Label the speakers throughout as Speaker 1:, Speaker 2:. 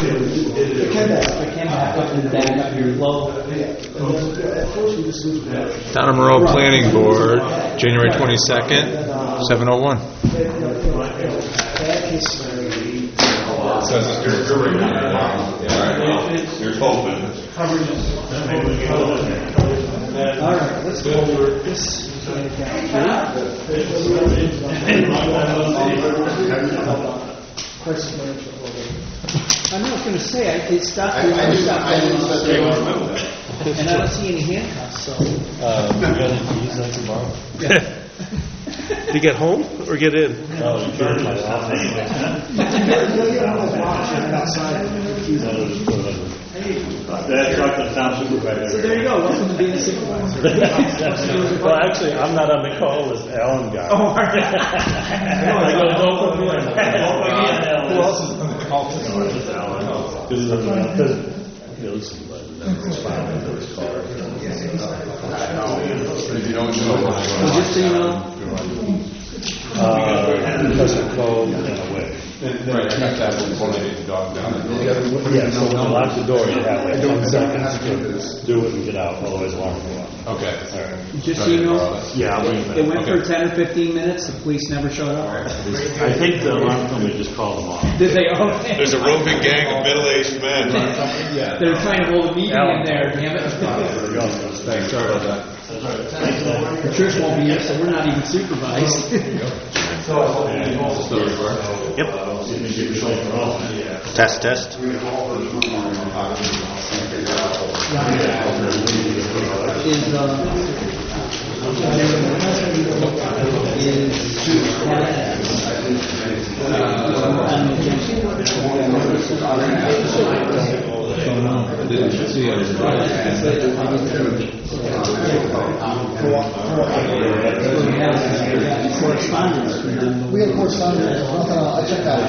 Speaker 1: came back up and back up your flow.
Speaker 2: Town of Monroe Planning Board, January 22nd, 7:01.
Speaker 3: You're hoping.
Speaker 1: All right, let's go over this. I'm not going to say it stopped. And I don't see any handcuffs. So.
Speaker 4: You got any keys like tomorrow? To get home or get in? Oh, you can my office.
Speaker 3: That's like the town supervisor.
Speaker 1: So there you go. Welcome to being a supervisor.
Speaker 4: Well, actually, I'm not on the call list. Alan got it.
Speaker 1: Oh, are you?
Speaker 4: I go, don't put me on.
Speaker 2: Who else is on the call?
Speaker 4: Because it's fine with his car.
Speaker 2: If you don't show up,
Speaker 1: Just so you know.
Speaker 4: Because of code and a whip.
Speaker 2: right, check that before they take the dog down.
Speaker 4: Yeah, so when you lock the door, you have like 10 seconds to do it and get out, otherwise alarm will go off.
Speaker 2: Okay.
Speaker 4: All right.
Speaker 1: Just so you know.
Speaker 4: Yeah, I'll leave
Speaker 1: It went for 10 or 15 minutes. The police never showed up.
Speaker 4: I think the alarm company just called them off.
Speaker 1: Did they? Okay.
Speaker 3: There's a roving gang of middle-aged men.
Speaker 2: Yeah.
Speaker 1: They're trying to hold a meeting in there. Damn it.
Speaker 2: Thanks, sorry about that.
Speaker 1: The church won't be here, so we're not even supervised.
Speaker 4: Yep. Test, test.
Speaker 1: Correspondence.
Speaker 5: We have correspondence. I checked out.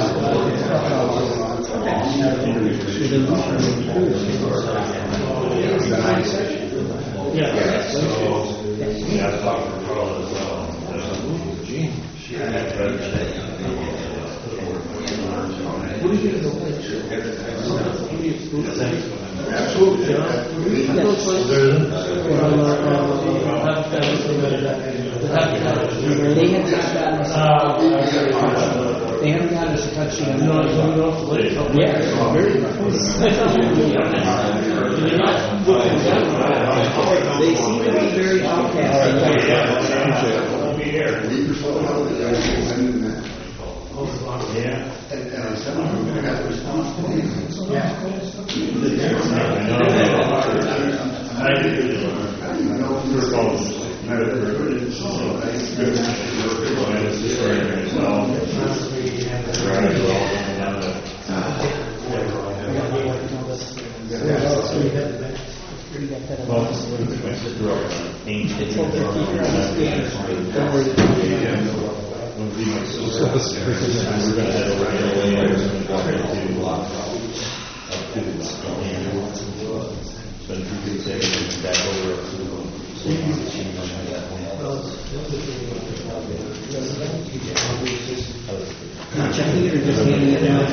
Speaker 1: They haven't gotten us a touch sheet. Yeah, very They seem to be very outcast. Checking it or just handing it down?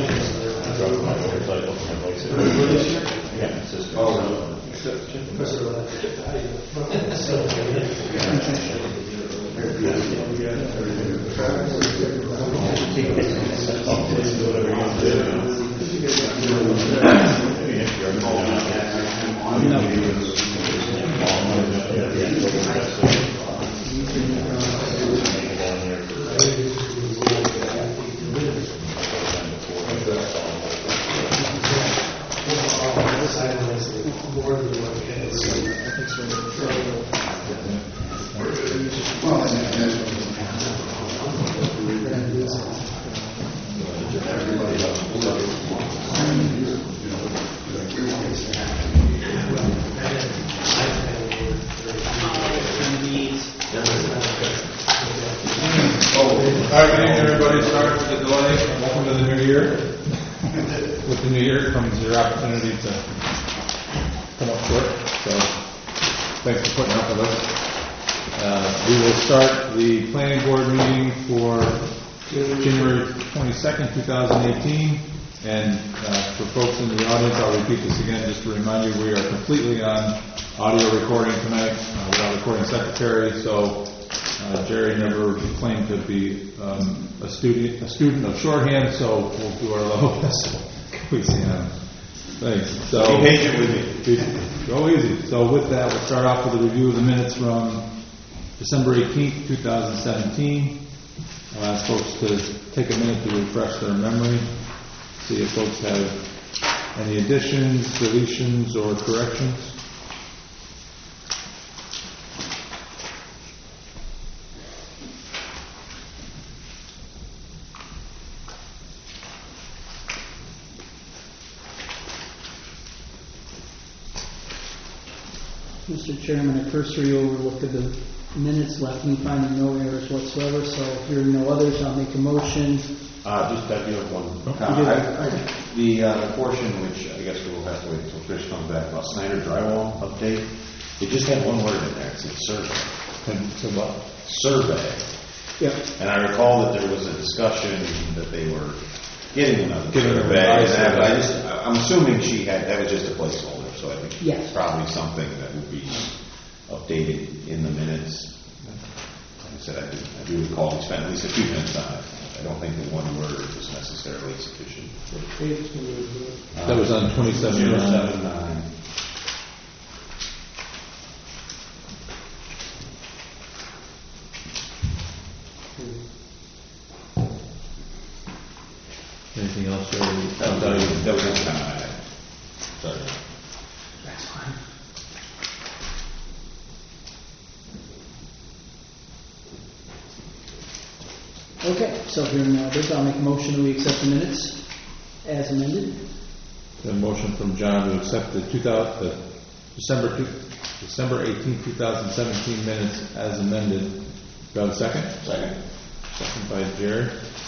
Speaker 2: All right, good evening, everybody. Sorry for the delay. Welcome to the new year. With the new year comes your opportunity to come up short. So thanks for putting up with us. We will start the planning board meeting for January 22nd, 2018 And for folks in the audience, I'll repeat this again just to remind you, we are completely on audio recording tonight without recording secretary. So Jerry never claimed to be a student of shorthand, so we'll do our level best. Thanks. So
Speaker 3: Be patient with me.
Speaker 2: Go easy. So with that, we'll start off with a review of the minutes from December 18th, 2017. I'll ask folks to take a minute to refresh their memory, see if folks have any additions, deletions, or corrections.
Speaker 1: Mr. Chairman, a cursory overlook of the minutes left me finding no errors whatsoever, so hearing no others, I'll make a motion.
Speaker 6: Just that you have one. The portion which I guess we'll have to wait until Trish comes back about Snyder drywall update, it just had one word in there. It said survey.
Speaker 2: So what?
Speaker 6: Survey.
Speaker 1: Yep.
Speaker 6: And I recall that there was a discussion that they were getting another
Speaker 2: Getting
Speaker 6: survey.
Speaker 2: a
Speaker 6: And I'm assuming that was just a placeholder, so I think
Speaker 1: Yes.
Speaker 6: it's probably something that would be updated in the minutes. Like I said, I do recall we spent at least a few minutes on it. I don't think the one word was necessarily sufficient.
Speaker 2: That was on 27.
Speaker 6: 079.
Speaker 2: Anything else, Jerry?
Speaker 6: That was kind of sorry.
Speaker 1: That's fine. Okay, so hearing no others, I'll make a motion that we accept the minutes as amended.
Speaker 2: A motion from John to accept the December 18th, 2017 minutes as amended. Do I have a second?
Speaker 6: Second.
Speaker 2: Second by Jerry.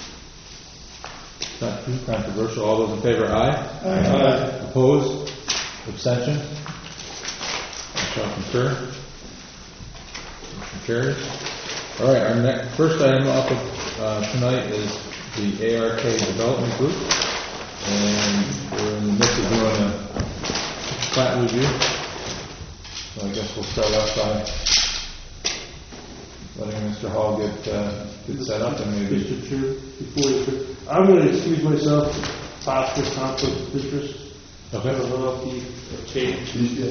Speaker 2: Not too controversial. All those in favor, aye.
Speaker 4: Aye.
Speaker 2: Opposed? Abstention? I shall concur. Motion carries. All right, our first item up tonight is the ARK Development Group. And we're in the midst of doing a plat review. So I guess we'll start off by letting Mr. Hall get set up and maybe.
Speaker 4: Mr. Chair, before you, I'm going to excuse myself, possible conflict of interest.
Speaker 2: Okay.
Speaker 4: I don't know if he changed.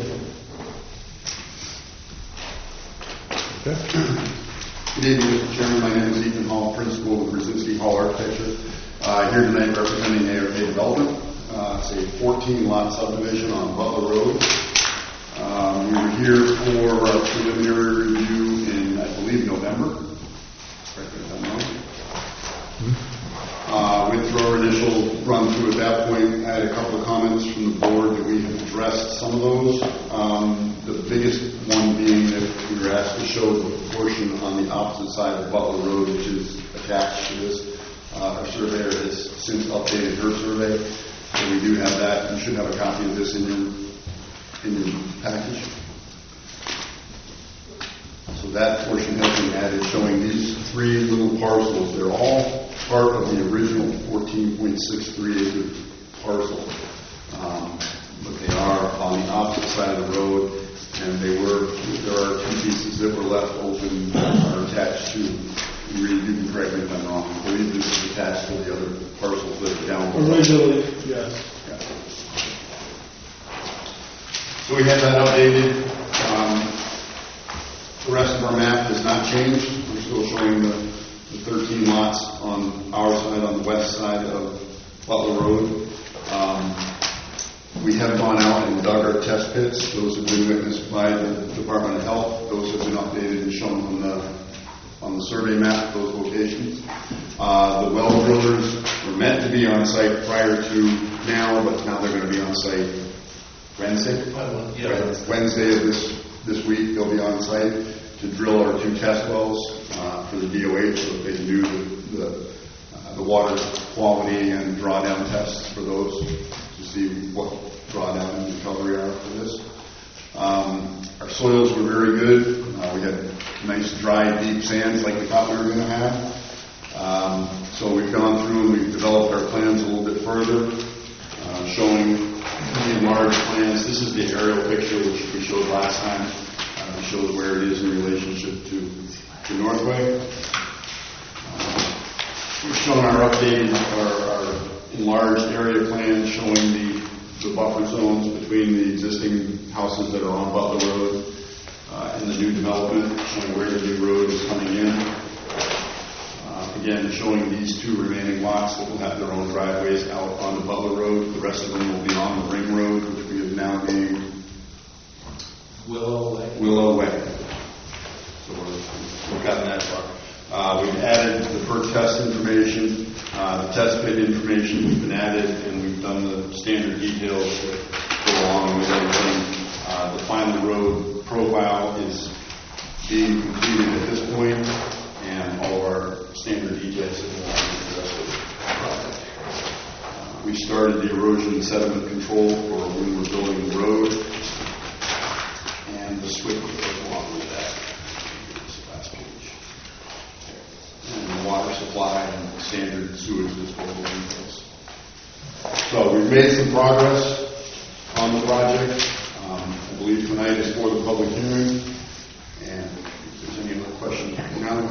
Speaker 2: Okay.
Speaker 5: Good evening, Mr. Chairman. My name is Ethan Hall, principal of Brzezinski Hall Architecture. Here tonight representing ARK Development. It's a 14-lot subdivision on Butler Road. We were here for our preliminary review in, I believe, November. Correct me if I'm wrong. Went through our initial run through at that point. I had a couple of comments from the board that we have addressed some of those. The biggest one being that we were asked to show the portion on the opposite side of Butler Road, which is attached to this. Our surveyor has since updated her survey, so we do have that. You should have a copy of this in your package. So that portion has been added, showing these three little parcels. They're all part of the original 14.63 acre parcel, but they are on the opposite side of the road, and there are two pieces that were left open or attached to. You can correct me if I'm wrong. I believe this is attached to the other parcels that are down below.
Speaker 4: Originally, yes.
Speaker 5: Yeah. So we have that updated. The rest of our map has not changed. We're still showing the 13 lots on our side, on the west side of Butler Road. We have gone out and dug our test pits. Those have been witnessed by the Department of Health. Those have been updated and shown on the survey map, those locations. The well drillers were meant to be on site prior to now, but now they're going to be on site Wednesday. Wednesday of this week, they'll be on site to drill our two test wells for the DOH, so that they can do the water quality and drawdown tests for those to see what drawdown and recovery are for this. Our soils were very good. We had nice, dry, deep sands like we thought we were going to have. So we've gone through and we've developed our plans a little bit further. showing the enlarged plans. This is the aerial picture which we showed last time. It shows where it is in relationship to Northway. We've shown our updated, our enlarged area plan showing the buffer zones between the existing houses that are on Butler Road and the new development, showing where the new road is coming in. Again, showing these two remaining lots that will have their own driveways out onto Butler Road. The rest of them will be on the Ring Road, which we have now named Willow Way. So we've gotten that far. We've added the per test information, the test pit information has been added, and we've done the standard details that go along with everything. The final road profile is being completed at this point, and all of our standard details that go along with the rest of the project. We started the erosion and sediment control for when we're building the road, and the SWIP goes along with that. This last page. And the water supply and standard sewage disposal details. So we've made some progress on the project. I believe tonight is for the public hearing. And if there's any other questions, now.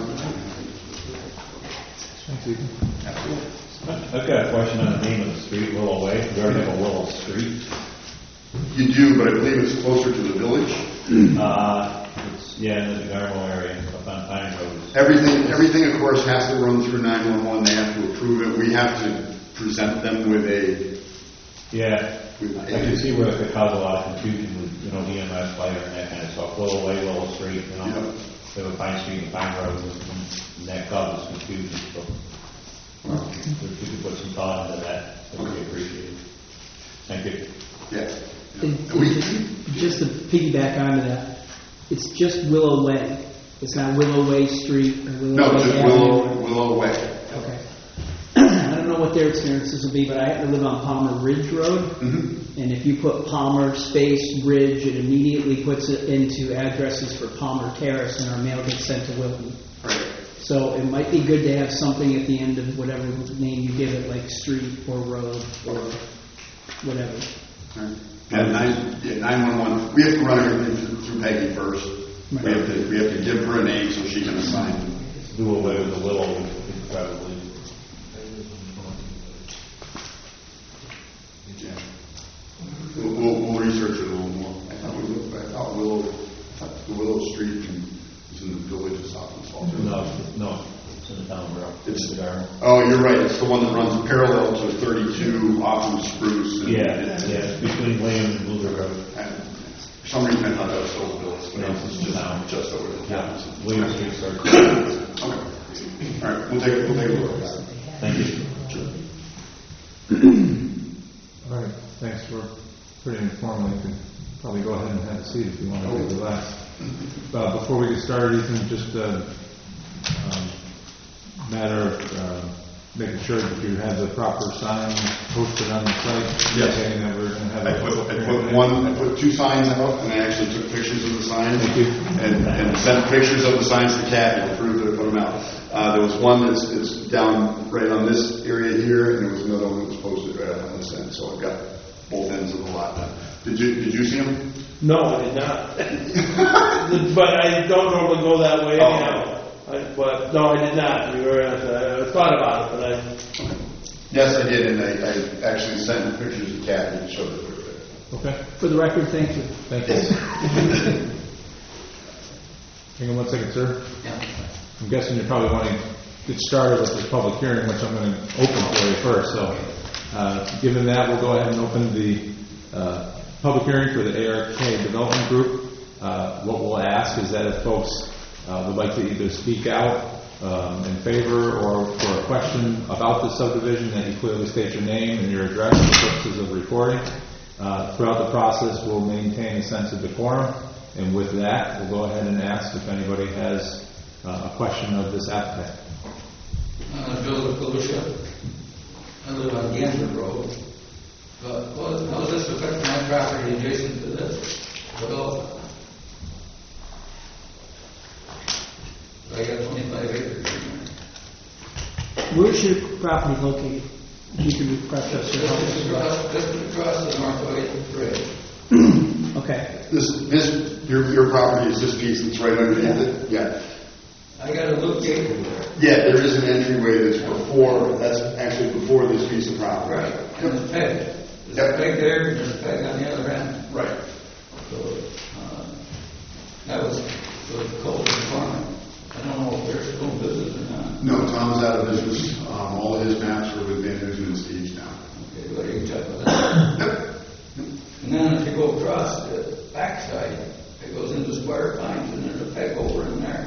Speaker 2: Thanks, Ethan.
Speaker 5: Absolutely.
Speaker 7: I've got a question on the name of the street, Willow Way. We already have a Willow Street.
Speaker 5: You do, but I believe it's closer to the village.
Speaker 7: It's, yeah, in the Garmo area, up on Pine Road.
Speaker 5: Everything, of course, has to run through 911. They have to approve it. We have to present them with a.
Speaker 7: Yeah, I can see where it could cause a lot of confusion with, EMS, fire, and that kind of stuff. Willow Way, Willow Street,
Speaker 5: Yeah.
Speaker 7: They have a Pine Street and Pine Road, and that causes confusion. So, if you could put some thought into that, that would be appreciated. Thank you.
Speaker 5: Yeah.
Speaker 1: Just to piggyback onto that, it's just Willow Way. It's not Willow Way Street or Willow
Speaker 5: No,
Speaker 1: Way
Speaker 5: just
Speaker 1: Avenue.
Speaker 5: Willow Way.
Speaker 1: Okay. I don't know what their experiences will be, but I happen to live on Palmer Ridge Road, and if you put Palmer space Ridge, it immediately puts it into addresses for Palmer Terrace, and our mail gets sent to Wilton.
Speaker 5: Right.
Speaker 1: So it might be good to have something at the end of whatever name you give it, like street or road or whatever.
Speaker 5: Right. Yeah, 911. We have to run everything through Peggy first.
Speaker 1: Right.
Speaker 5: We have to give her a name so she can assign.
Speaker 7: Do away with the Willow, we could probably.
Speaker 5: Yeah. We'll research it a little more. I thought Willow Street is in the village of South Falls.
Speaker 7: No, it's in the town where
Speaker 5: It's
Speaker 7: the Garmo.
Speaker 5: Oh, you're right. It's the one that runs parallel to 32 off of Spruce. And
Speaker 7: It's between William and Blue Road.
Speaker 5: For some reason, I thought that was still the village, but
Speaker 7: No,
Speaker 5: it's just over the town.
Speaker 7: William Street starts.
Speaker 5: Okay. All right. We'll take a look at that.
Speaker 7: Thank you.
Speaker 2: All right, thanks for pretty informal. You can probably go ahead and have a seat if you want to relax. Before we get started, Ethan, just a matter of making sure that you have the proper signs posted on the site.
Speaker 5: Yes.
Speaker 2: Saying that we're going to have
Speaker 5: I put two signs out, and I actually took pictures of the signs.
Speaker 2: Thank you.
Speaker 5: And sent pictures of the signs to Kathy to prove that I put them out. There was one that's down right on this area here, and there was another one that was posted right up on this end. So I've got both ends of the lot now. Did you see them?
Speaker 4: No, I did not. But I don't normally go that way anyhow. But no, I did not. I thought about it, but I.
Speaker 5: Yes, I did, and I actually sent pictures to Kathy to show that they're there.
Speaker 2: Okay,
Speaker 1: For the record, thank you.
Speaker 2: thank you. Hang on one second, sir. I'm guessing you're probably wanting to get started with this public hearing, which I'm going to open for you first. So, given that, we'll go ahead and open the public hearing for the ARK Development Group. What we'll ask is that if folks would like to either speak out in favor or for a question about the subdivision, that you clearly state your name and your address for purposes of recording. Throughout the process, we'll maintain a sense of decorum. And with that, we'll go ahead and ask if anybody has a question of this applicant.
Speaker 8: Joseph Galusha. I live on Gander Road. But how does this affect my property adjacent to this development? I got 25 acres in there.
Speaker 1: Where's your property located? You can refresh us or help us with that.
Speaker 8: Just across the Northway Bridge.
Speaker 1: Okay.
Speaker 5: Your property is this piece that's right underneath it? Yeah.
Speaker 8: I got a little gate over there.
Speaker 5: Yeah, there is an entryway that's actually before this piece of property.
Speaker 8: Right, and there's a peg. There's
Speaker 5: Yep.
Speaker 8: a peg there, and there's a peg on the other end.
Speaker 5: Right.
Speaker 8: So, that was Colton Farm. I don't know if they're still in business or not.
Speaker 5: No, Tom's out of business. All of his maps are with Van Nuysen and Steve's now.
Speaker 8: Okay, well, you can check with that.
Speaker 5: Yep.
Speaker 8: And then if you go across the backside, it goes into Square Pines, and there's a peg over in there.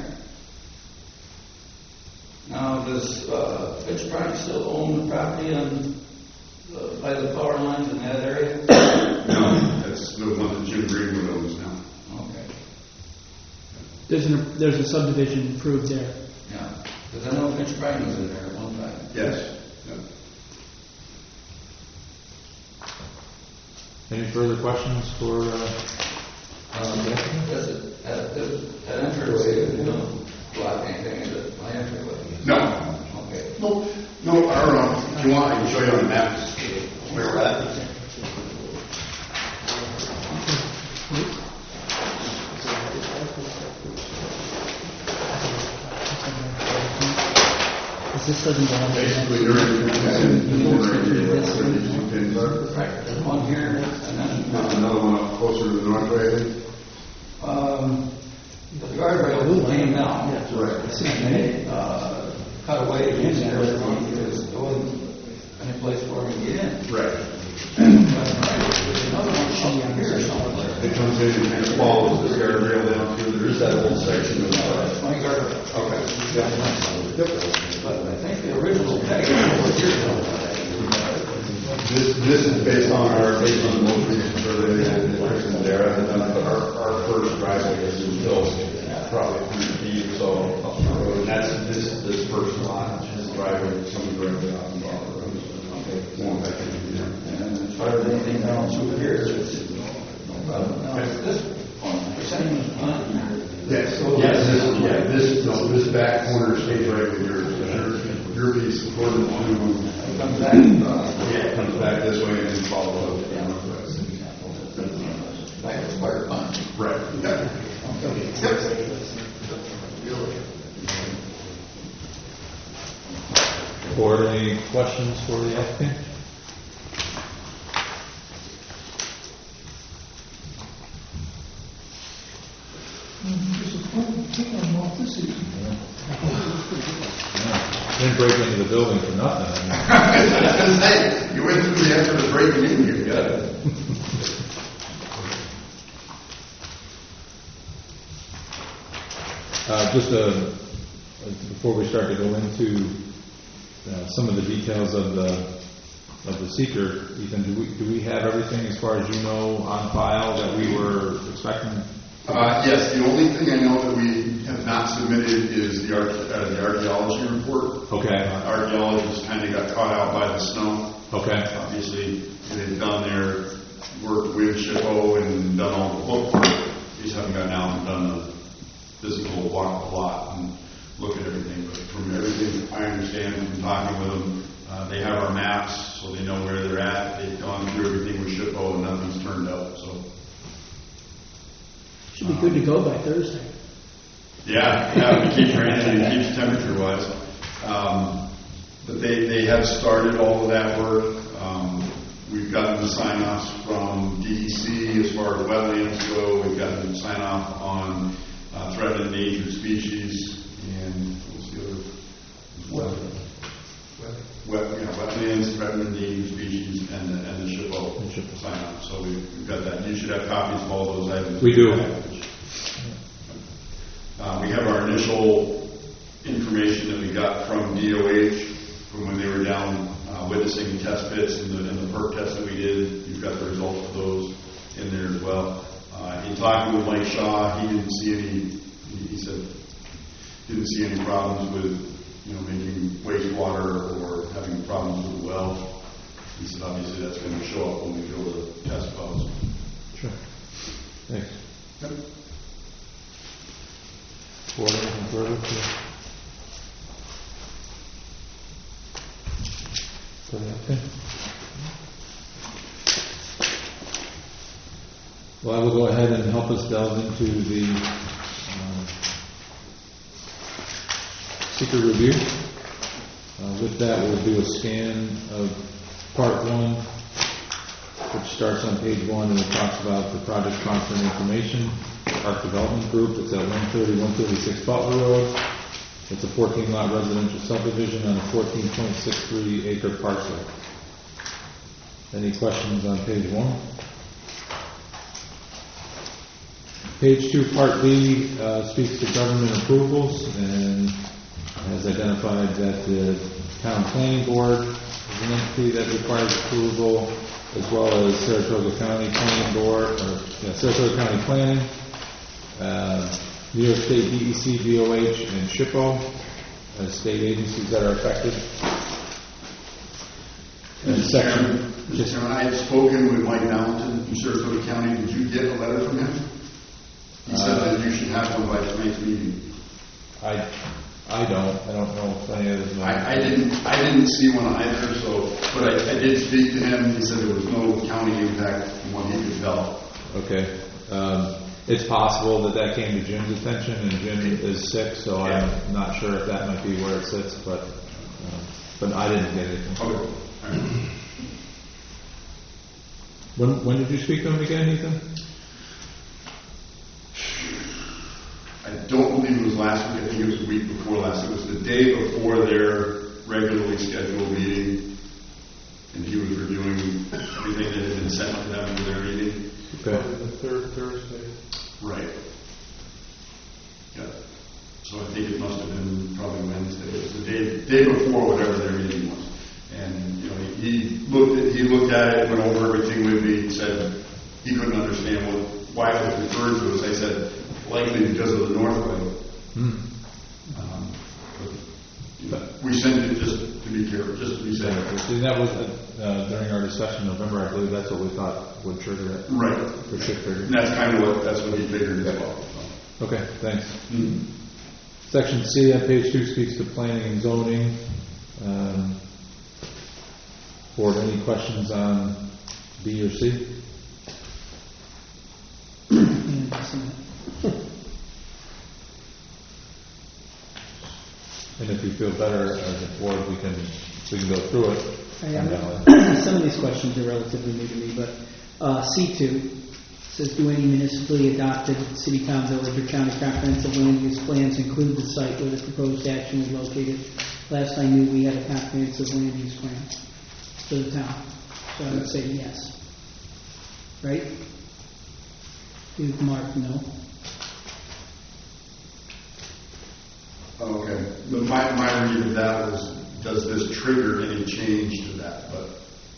Speaker 8: Now, does Fitch Prime still own the property on by the power lines in that area?
Speaker 5: No, that's the one that Jim Greenwood owns now.
Speaker 8: Okay,
Speaker 1: There's a subdivision approved there.
Speaker 8: yeah, because I know Fitch Prime was in there at one time.
Speaker 5: Yes. Yep.
Speaker 2: Any further questions for,
Speaker 8: Does it, that entryway, you don't block anything, is it, my entryway?
Speaker 5: No.
Speaker 8: Okay.
Speaker 5: No, I don't know. If you want, I can show you on the map where we're at.
Speaker 1: This doesn't go on.
Speaker 5: Basically, you're in
Speaker 8: Right, there's one here, and then,
Speaker 5: another one up closer to the north way, I think.
Speaker 8: the guardrail came down.
Speaker 5: Right.
Speaker 8: And they, cut away against everything, because there wasn't any place for them to get in.
Speaker 5: Right.
Speaker 8: But there's another one up here somewhere.
Speaker 5: It comes in and kind of follows this guardrail down through. There is that whole section of.
Speaker 8: That's my guardrail.
Speaker 5: Okay.
Speaker 8: But I think the original peg was here.
Speaker 5: This is based on the most recent survey that Chris and Dara had done, but our first driveway is built probably 100 feet or so up the road, and that's this first lot, this driveway coming directly off the road. One back in there.
Speaker 8: And as far as anything down through here, it's no problem. Now, is this on the same plan?
Speaker 5: Yes, this back corner stays right with yours. Your piece according to.
Speaker 8: Comes back,
Speaker 5: Yeah, it comes back this way and then follows up.
Speaker 8: back to Square Pine.
Speaker 5: Right. Yeah.
Speaker 2: board, any questions for the applicant? Didn't break into the building for nothing.
Speaker 5: Hey, you went through the effort of breaking in here, you got it.
Speaker 2: Before we start to go into some of the details of the seeker, Ethan, do we have everything as far as you know on file that we were expecting?
Speaker 5: Yes, the only thing I know that we have not submitted is the archaeology report.
Speaker 2: Okay.
Speaker 5: Archaeologists kind of got caught out by the snow.
Speaker 2: Okay.
Speaker 5: Obviously, they've done their work with SHPO and done all the book work. They just haven't gotten out and done the physical walk the lot and look at everything. But from everything I understand from talking with them, they have our maps, so they know where they're at. They've gone through everything with SHPO and nothing's turned up. So.
Speaker 1: Should be good to go by Thursday.
Speaker 5: Yeah, it keeps raining and it keeps temperature wise. But they have started all of that work. We've gotten the sign-offs from DEC as far as wetlands go. We've gotten the sign-off on threatened endangered species and what's the other? Wetlands, threatened endangered species, and the SHPO sign-off. So we've got that. You should have copies of all those items.
Speaker 2: We do.
Speaker 5: We have our initial information that we got from DOH from when they were down witnessing the test pits and the perk test that we did. You've got the results of those in there as well. In talking with Mike Shaw, he didn't see any. He said didn't see any problems with making wastewater or having problems with the well. He said obviously that's going to show up when we drill the test wells.
Speaker 2: Sure. Thanks.
Speaker 5: Yep.
Speaker 2: Board, anything further? For the applicant? Well, I will go ahead and help us delve into the seeker review. With that, we'll do a scan of part 1, which starts on page 1 and it talks about the project sponsor and information, Park Development Group. It's at 130-136 Butler Road. It's a 14-lot residential subdivision on a 14.63-acre parcel. Any questions on page 1? Page 2, Part B, speaks to government approvals and has identified that the town planning board is an entity that requires approval, as well as Saratoga County Planning Board, Saratoga County Planning, New York State DEC, DOH, and SHPO as state agencies that are affected. And section.
Speaker 5: Mr. Chairman, I had spoken with Mike Valentin from Saratoga County. Did you get a letter from him? He said that you should have one by tonight's meeting.
Speaker 2: I don't know if any others know.
Speaker 5: I didn't see one either, but I did speak to him. He said there was no county impact from what he could tell.
Speaker 2: Okay. It's possible that came to Jim's attention, and Jim is sick, so I'm not sure if that might be where it sits, but I didn't get anything.
Speaker 5: Okay. All right.
Speaker 2: When did you speak to him again, Ethan?
Speaker 5: I don't believe it was last week. I think it was the week before last. It was the day before their regularly scheduled meeting, and he was reviewing everything that had been sent to them for their meeting.
Speaker 2: Okay.
Speaker 4: The third Thursday.
Speaker 5: Right. Yeah. So I think it must have been probably Wednesday. It was the day before whatever their meeting was. And he looked at it, went over everything with me, said he couldn't understand why it was referred to as. I said likely because of the Northway. But we sent it just to be careful, just to be safe.
Speaker 2: See, that was during our discussion in November. I believe that's what we thought would trigger it.
Speaker 5: Right.
Speaker 2: For should trigger.
Speaker 5: And that's kind of what he figured as well. So.
Speaker 2: Okay, thanks. Section C on page 2 speaks to planning and zoning. Board, any questions on B or C? And if you feel better as a board, we can go through it.
Speaker 1: Some of these questions are relatively new to me, but C2 says, do any municipally adopted city, town, village, or county comprehensive land use plans include the site where the proposed action is located? Last I knew, we had a comprehensive land use plan for the town, so I would say yes. Right? You, Mark, no?
Speaker 5: Okay. But my read of that was, does this trigger any change to that? But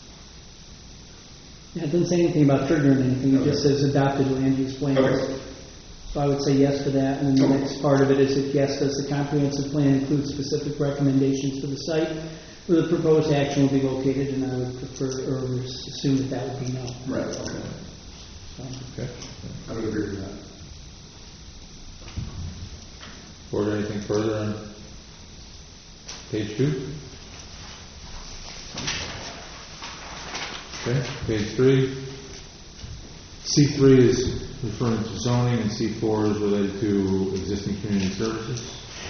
Speaker 1: Yeah, it doesn't say anything about triggering anything. It just says adopted land use plans.
Speaker 5: Okay.
Speaker 1: So I would say yes to that. And then the next part of it is if yes, does the comprehensive plan include specific recommendations for the site where the proposed action will be located? And I would prefer or assume that would be no.
Speaker 5: right. Okay.
Speaker 1: So,
Speaker 2: Okay.
Speaker 5: I would agree with that.
Speaker 2: Board, anything further on page 2? Okay, page 3. C3 is referring to zoning, and C4 is related to existing community services.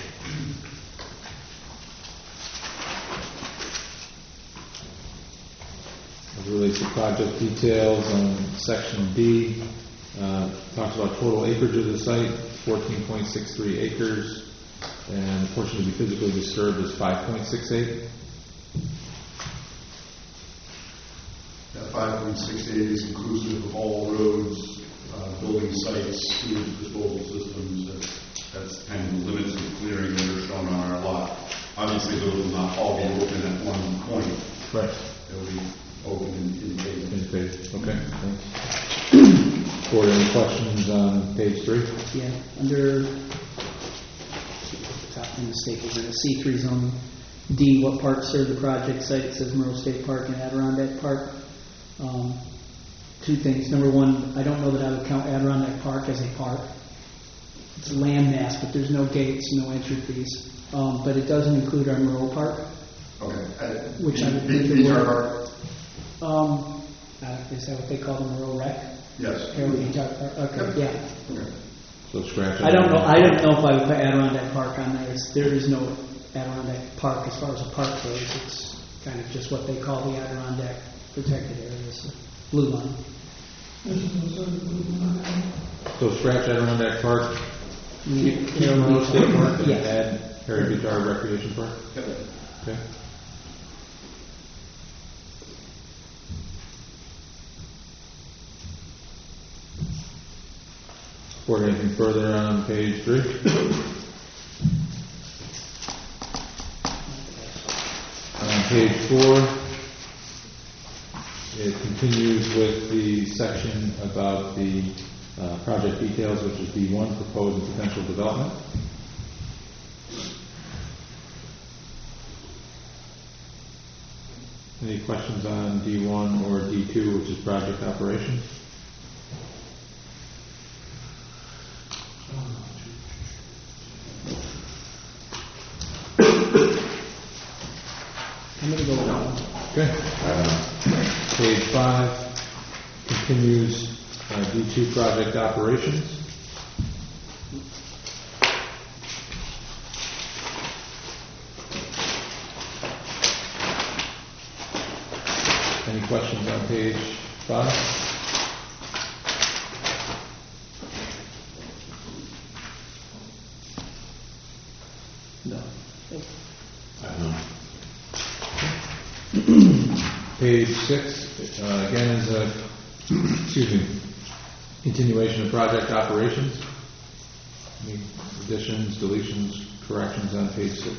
Speaker 2: As it relates to project details on section B, talks about total acreage of the site, 14.63 acres, and the portion to be physically disturbed is 5.68.
Speaker 5: That 5.68 is inclusive of all roads, building sites, sewage disposal systems. That's kind of the limits of clearing that are shown on our lot. Obviously, those will not all be open at one point.
Speaker 2: Right.
Speaker 5: They'll be open in phases.
Speaker 2: In page. Okay, thanks. Board, any questions on page 3?
Speaker 1: yeah, under top in the staple, the C3 zone D, what parks serve the project site? It says Monroe State Park and Adirondack Park. Two things. Number one, I don't know that I would count Adirondack Park as a park. It's a landmass, but there's no gates, no entry fees. But it doesn't include our Monroe Park.
Speaker 5: Okay.
Speaker 1: Which I would think
Speaker 5: Beach
Speaker 1: it would.
Speaker 5: Park.
Speaker 1: Is that what they call the Monroe Rec?
Speaker 5: Yes.
Speaker 1: Harold B. Tucker, okay, yeah.
Speaker 2: So scratch.
Speaker 1: I don't know if I would put Adirondack Park on there. There is no Adirondack Park as far as a park goes. It's kind of just what they call the Adirondack protected areas, the blue line.
Speaker 2: So scratch Adirondack Park, keep
Speaker 1: Harold
Speaker 2: Monroe
Speaker 1: B.
Speaker 2: State
Speaker 1: Tucker,
Speaker 2: Park, and
Speaker 1: yes.
Speaker 2: add Harry B. Tar Recreation Park? Okay. Or anything further on page 3? On page 4, it continues with the section about the project details, which is D1, proposed and potential development. Any questions on D1 or D2, which is project operations?
Speaker 1: I'm going to go with that one.
Speaker 2: Okay. Page 5 continues D2 project operations. Any questions on page 5?
Speaker 1: No.
Speaker 6: I don't know.
Speaker 2: Page 6, again, is a continuation of project operations. Any additions, deletions, corrections on page 6?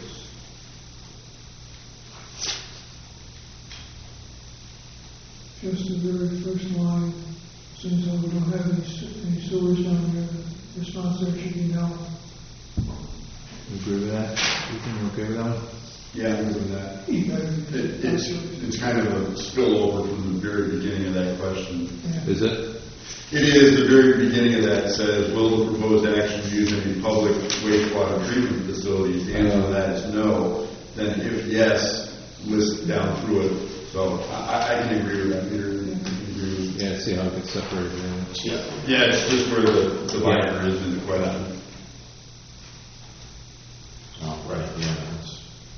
Speaker 9: Just the very first line, since we don't have any sewers down here, the response there should be no.
Speaker 2: You agree with that? Ethan, you okay with that one?
Speaker 5: Yeah, I'm with that. It's kind of a spillover from the very beginning of that question.
Speaker 2: Is it?
Speaker 5: It is, the very beginning of that says, will the proposed action use any public wastewater treatment facilities? The answer to that is no. Then if yes, list down through it. So I can agree with that, Peter.
Speaker 2: Yeah, see how it gets separated.
Speaker 5: Yeah, it's just where the divider is in the question.
Speaker 6: Oh, right, yeah, that's.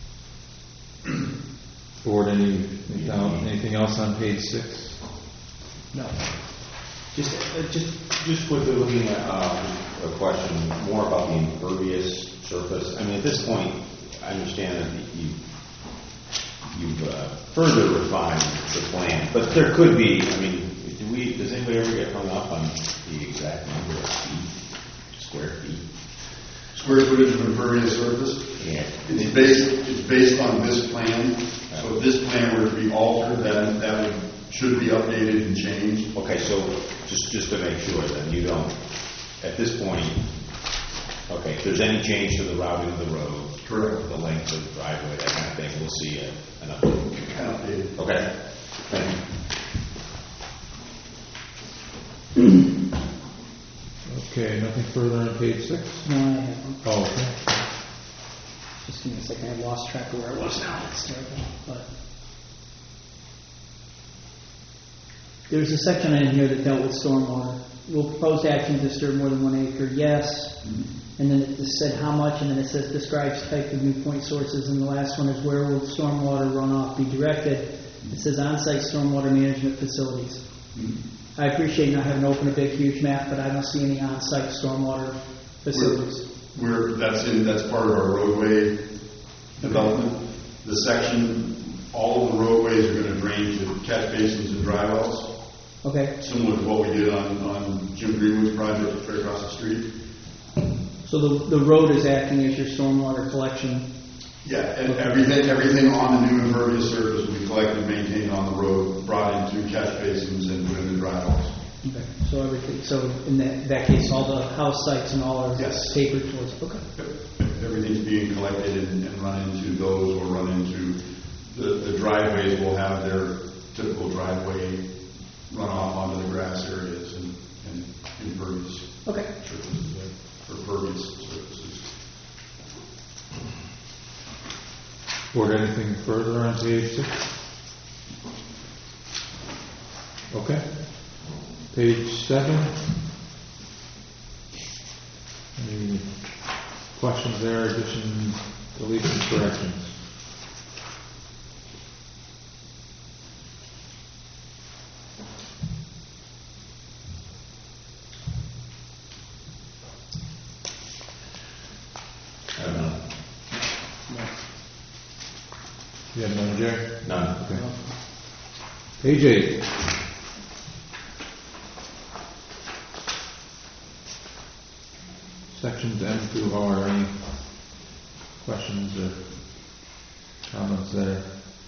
Speaker 2: Board, anything else on page 6?
Speaker 1: No.
Speaker 6: Just quickly looking at a question more about the impervious surface. I mean, at this point, I understand that you've further refined the plan, but there could be. I mean, does anybody ever get hung up on the exact number of feet, square feet?
Speaker 5: Square footage of impervious surface?
Speaker 6: Yeah.
Speaker 5: It's based on this plan. So if this plan were to be altered, then that should be updated and changed.
Speaker 6: Okay, so just to make sure, then you don't, at this point, okay, if there's any change to the routing of the road,
Speaker 5: Correct.
Speaker 6: the length of the driveway, that kind of thing, we'll see an update.
Speaker 5: Updated.
Speaker 6: Okay, thank you.
Speaker 2: Okay, nothing further on page 6?
Speaker 1: No, I haven't.
Speaker 2: Oh, okay.
Speaker 1: Just give me a second. I lost track of where I was now. It's terrible. But there's a section in here that dealt with stormwater. Will proposed action disturb more than 1 acre? Yes. And then it just said how much, and then it says describes type of new point sources, and the last one is where will stormwater runoff be directed? It says on-site stormwater management facilities. I appreciate not having to open a big, huge map, but I don't see any on-site stormwater facilities.
Speaker 5: That's part of our roadway development. The section, all of the roadways are going to drain to catch basins and dry wells.
Speaker 1: Okay.
Speaker 5: Similar to what we did on Jim Greenwood's project right across the street.
Speaker 1: So the road is acting as your stormwater collection.
Speaker 5: Yeah, and everything on the new impervious surface will be collected and maintained on the road, brought into catch basins and put into dry wells.
Speaker 1: Okay. So everything. So in that case, all the house sites and all are
Speaker 5: Yes.
Speaker 1: tapered towards. Okay.
Speaker 5: Everything's being collected and run into those, or run into the driveways will have their typical driveway runoff onto the grass areas and impervious
Speaker 1: Okay.
Speaker 5: surfaces, or pervious surfaces.
Speaker 2: Board, anything further on page 6? Okay. Page 7. Any questions there, additions, deletions, corrections?
Speaker 6: I don't know.
Speaker 2: You have none, Jerry?
Speaker 6: None.
Speaker 2: Okay. Page 8. Sections M through R, any questions or comments there?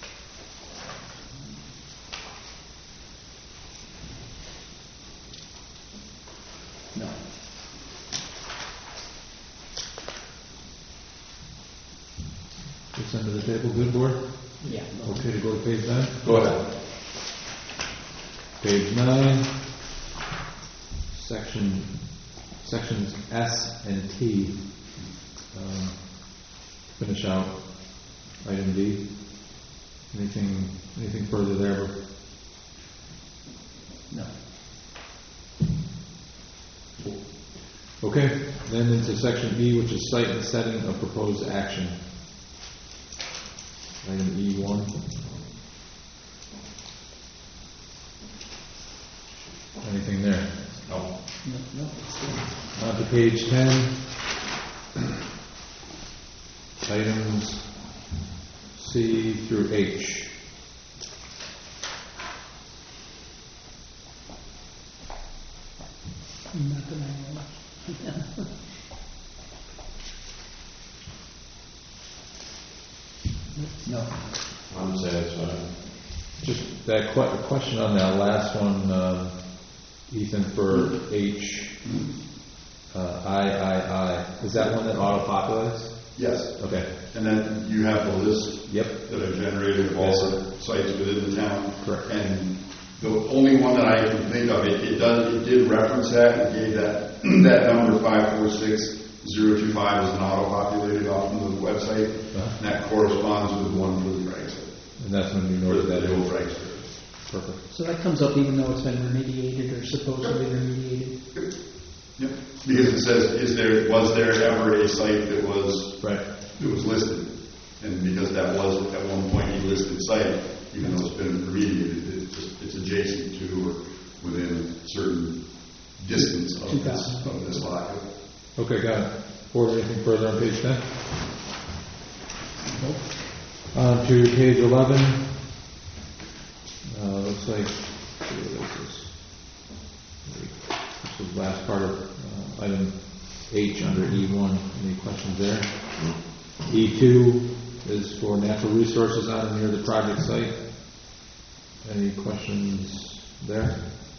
Speaker 1: No.
Speaker 2: This end of the table, good, board?
Speaker 1: Yeah.
Speaker 2: Okay to go to page 9?
Speaker 6: Go ahead.
Speaker 2: Page 9, sections S and T, finish out item D. Anything further there?
Speaker 1: No.
Speaker 2: Okay, then into section E, which is site and setting of proposed action. Item E1. Anything there?
Speaker 6: No.
Speaker 1: No, it's good.
Speaker 2: On to page 10. Items C through H.
Speaker 1: Not that I know. No.
Speaker 6: I'm satisfied.
Speaker 2: Just that question on that last one, Ethan, for H, I. Is that one that auto-populates?
Speaker 5: Yes.
Speaker 2: Okay.
Speaker 5: And then you have the list
Speaker 2: Yep.
Speaker 5: that I've generated of all the sites within the town.
Speaker 2: Correct.
Speaker 5: And the only one that I can think of, it did reference that, and gave that number 546025 as an auto-populated off of the website.
Speaker 2: Uh-huh.
Speaker 5: And that corresponds with the one for the frag service.
Speaker 2: And that's when you
Speaker 5: For
Speaker 2: noted that.
Speaker 5: the old frag service.
Speaker 2: Perfect.
Speaker 1: So that comes up even though it's been remediated or supposedly remediated?
Speaker 5: Yep. Because it says, was there ever a site that was
Speaker 2: Right.
Speaker 5: listed? And because that was at one point a listed site, even though it's been remediated, it's adjacent to or within a certain distance of this lot.
Speaker 2: Okay, got it. Board, anything further on page 10?
Speaker 1: Nope.
Speaker 2: On to page 11. Looks like, let's see, what is this? This is the last part of item H under E1. Any questions there? E2 is for natural resources on and near the project site. Any questions there?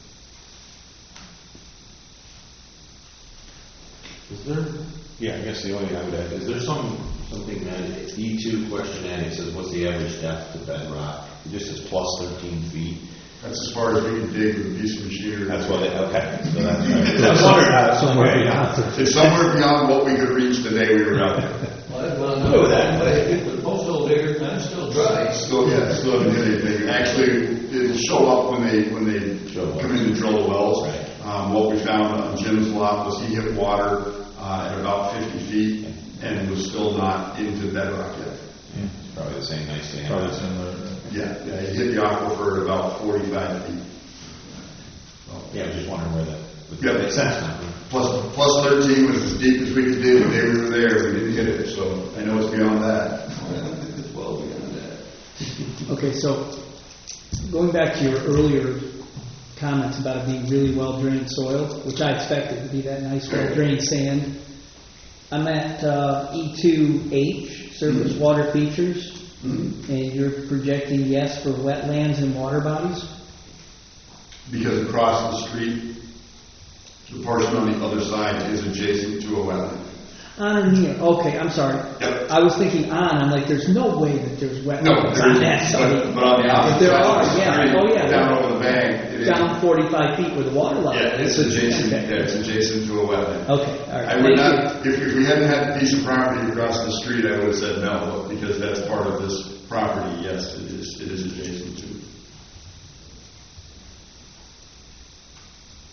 Speaker 6: Is there, yeah, I guess the only thing I would add, is there something that E2 question N, it says, what's the average depth to bedrock? It just says plus 13 feet.
Speaker 5: That's as far as we can dig with a piece of machinery.
Speaker 6: That's what okay. So that's right. I was wondering how
Speaker 2: Somewhere beyond.
Speaker 5: It's somewhere beyond what we could reach the day we were out there.
Speaker 8: Well, I've gone through that, but it's still bigger, and it's still dry.
Speaker 5: Still haven't hit anything. Actually, it'll show up when they come in to drill the wells.
Speaker 6: Right.
Speaker 5: What we found on Jim's lot was he hit water at about 50 feet and was still not into bedrock yet.
Speaker 6: Yeah, it's probably the same nice thing.
Speaker 2: Probably similar.
Speaker 5: Yeah, he hit the aquifer at about 45 feet.
Speaker 6: Yeah, I was just wondering where that would
Speaker 5: Yeah.
Speaker 6: make sense now.
Speaker 5: Plus 13 was as deep as we could dig the day we were there. We didn't hit it, so I know it's beyond that.
Speaker 8: It's well beyond that.
Speaker 1: Okay, so going back to your earlier comments about it being really well-drained soil, which I expected to be that nice well-drained sand, I'm at E2H, surface water features, and you're projecting yes for wetlands and water bodies?
Speaker 5: Because across the street, the portion on the other side is adjacent to a wetland.
Speaker 1: On or near? Okay, I'm sorry.
Speaker 5: Yep.
Speaker 1: I was thinking on. I'm like, there's no way that there's wetlands
Speaker 5: No, there
Speaker 1: on that
Speaker 5: isn't.
Speaker 1: side.
Speaker 5: But on the opposite
Speaker 1: If there
Speaker 5: side
Speaker 1: are,
Speaker 5: of the
Speaker 1: yeah.
Speaker 5: street,
Speaker 1: Oh, yeah.
Speaker 5: down over the bank, it is.
Speaker 1: Down 45 feet where the water level
Speaker 5: Yeah, it's
Speaker 1: is.
Speaker 5: adjacent.
Speaker 1: Okay.
Speaker 5: Yeah, it's adjacent to a wetland.
Speaker 1: Okay, all right.
Speaker 5: I would
Speaker 1: Thank
Speaker 5: not, if we hadn't had a piece of property across the street, I would have said no, but because that's part of this property, yes, it is adjacent to.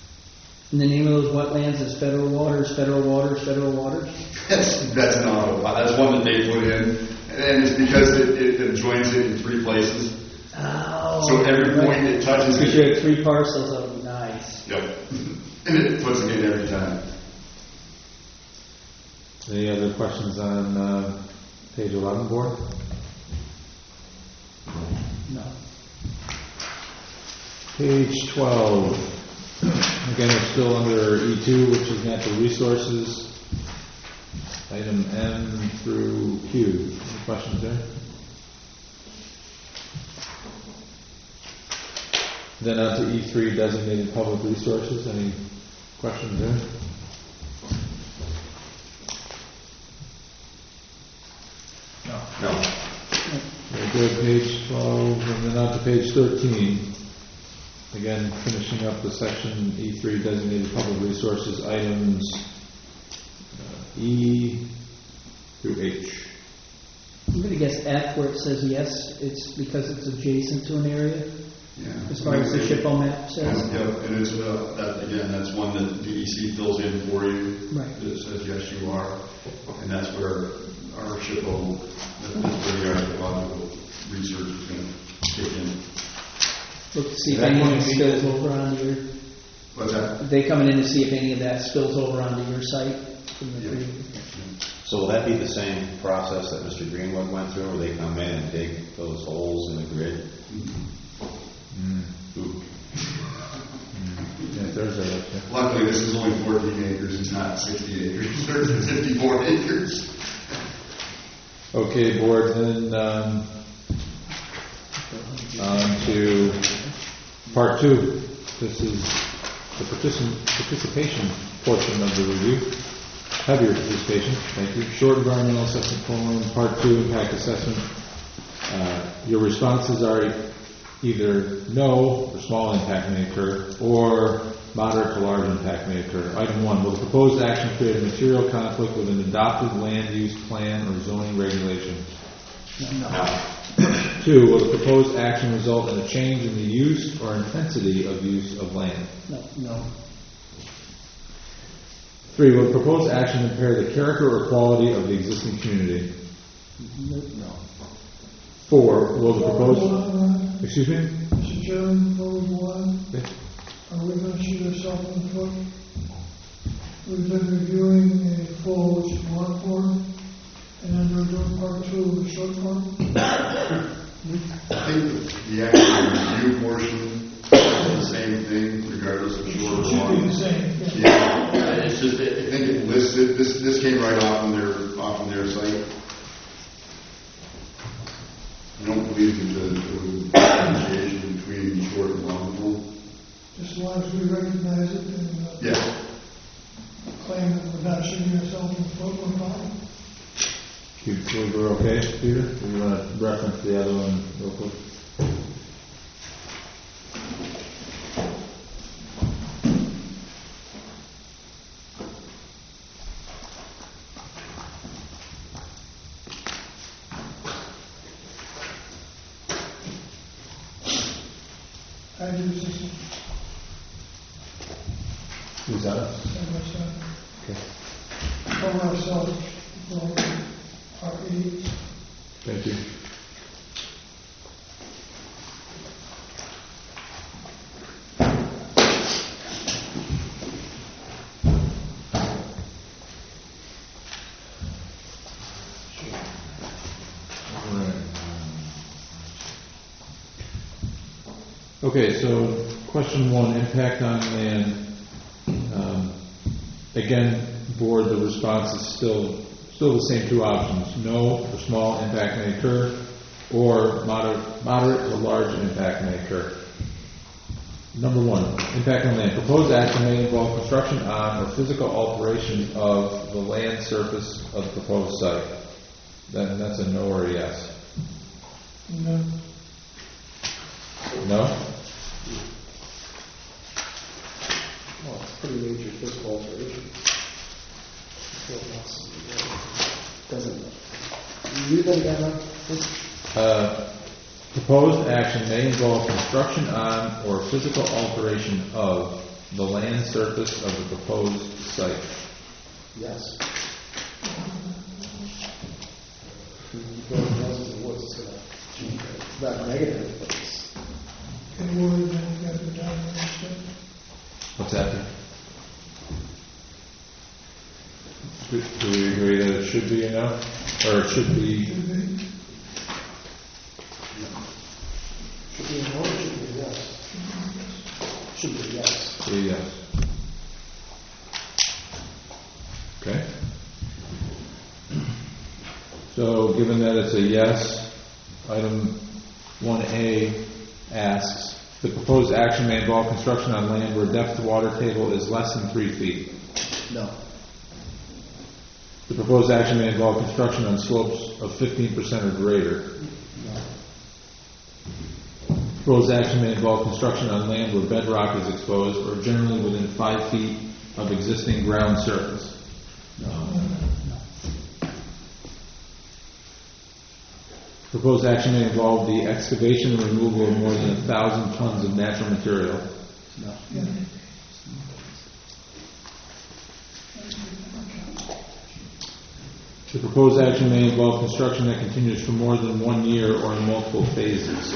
Speaker 1: And the name of those wetlands is Federal Waters, Federal Waters, Federal Waters?
Speaker 5: That's an autopilot. That's one that they put in, and it's because it joins it in 3 places.
Speaker 1: Oh.
Speaker 5: So every point it touches
Speaker 1: Because
Speaker 5: it.
Speaker 1: you have 3 parcels of them, nice.
Speaker 5: Yep. And it puts it in every time.
Speaker 2: Any other questions on page 11, board?
Speaker 1: No.
Speaker 2: Page 12. Again, we're still under E2, which is natural resources. Item M through Q. Any questions there? Then on to E3, designated public resources. Any questions there?
Speaker 5: No.
Speaker 2: Very good. Page 12, and then on to page 13. Again, finishing up the section E3, designated public resources, items E through H.
Speaker 1: I'm going to guess F where it says yes, it's because it's adjacent to an area,
Speaker 5: Yeah.
Speaker 1: as far as the SHPO map says.
Speaker 5: Yep, and it's, that's one that DEC fills in for you.
Speaker 1: Right.
Speaker 5: That says, yes, you are. And that's where our SHPO, that's where the archaeological research is going to kick in.
Speaker 1: Look to see if any of it spills over onto your,
Speaker 5: What's that?
Speaker 1: are they coming in to see if any of that spills over onto your site? From the
Speaker 5: Yeah.
Speaker 6: So will that be the same process that Mr. Greenwood went through, where they come in and dig those holes in the grid? Ooh.
Speaker 2: Yeah, Thursday, yeah.
Speaker 5: Luckily, this is only 14 acres. It's not 60 acres. There's 54 acres.
Speaker 2: Okay, board, then on to part 2. This is the participation portion of the review. Heavier participation, thank you. Short environmental assessment form, part 2, impact assessment. Your responses are either no, or small impact may occur, or moderate to large impact may occur. Item 1, will the proposed action create a material conflict with an adopted land use plan or zoning regulation?
Speaker 1: No.
Speaker 2: 2, will the proposed action result in a change in the use or intensity of use of land?
Speaker 1: No.
Speaker 2: 3, will the proposed action impair the character or quality of the existing community?
Speaker 1: No.
Speaker 2: 4, will the proposed... Excuse me?
Speaker 9: Mr. Chairman, vote 1.
Speaker 2: Okay.
Speaker 9: Are we going to shoot ourselves in the foot? We've been reviewing a full, which is long form, and then we're doing part 2 of the short form.
Speaker 5: I think the actual review portion is the same thing, regardless of short or
Speaker 9: It should be
Speaker 5: long.
Speaker 9: the same.
Speaker 5: Yeah, it's just, I think it listed, this came right off on their site. I don't believe there's a differentiation between short and long form.
Speaker 9: Just as long as we recognize it and
Speaker 5: Yeah.
Speaker 9: claim that we're not shooting ourselves in the foot, we're fine.
Speaker 2: You believe we're okay, Peter? Do you want to reference the other one real quick?
Speaker 9: I do system,
Speaker 2: Who's that?
Speaker 9: and that's
Speaker 2: Okay.
Speaker 9: cover ourselves for our idiots.
Speaker 2: Thank you. All right. Okay, so question 1, impact on land. Again, board, the response is still the same 2 options. No, or small impact may occur, or moderate to large impact may occur. Number 1, impact on land. Proposed action may involve construction on or physical alteration of the land surface of the proposed site. Then that's a no or a yes.
Speaker 9: No.
Speaker 2: No?
Speaker 1: Well, it's pretty major physical alteration. Doesn't you really have
Speaker 2: Proposed action may involve construction on or physical alteration of the land surface of the proposed site.
Speaker 10: Yes. It's not negative, but it's.
Speaker 9: And word, then you got the documentation.
Speaker 2: What's that? Do we agree that it should be enough? Or it should be,
Speaker 9: Should be.
Speaker 10: Should be a no, should be a yes. Should be a yes.
Speaker 2: a yes? Okay. So given that it's a yes, item 1A asks, the proposed action may involve construction on land where depth to water table is less than 3 feet.
Speaker 10: No.
Speaker 2: The proposed action may involve construction on slopes of 15% or greater.
Speaker 10: No.
Speaker 2: Proposed action may involve construction on land where bedrock is exposed or generally within 5 feet of existing ground surface. Proposed action may involve the excavation and removal of more than 1,000 tons of natural material.
Speaker 10: No.
Speaker 9: Yeah.
Speaker 2: The proposed action may involve construction that continues for more than 1 year or in multiple phases.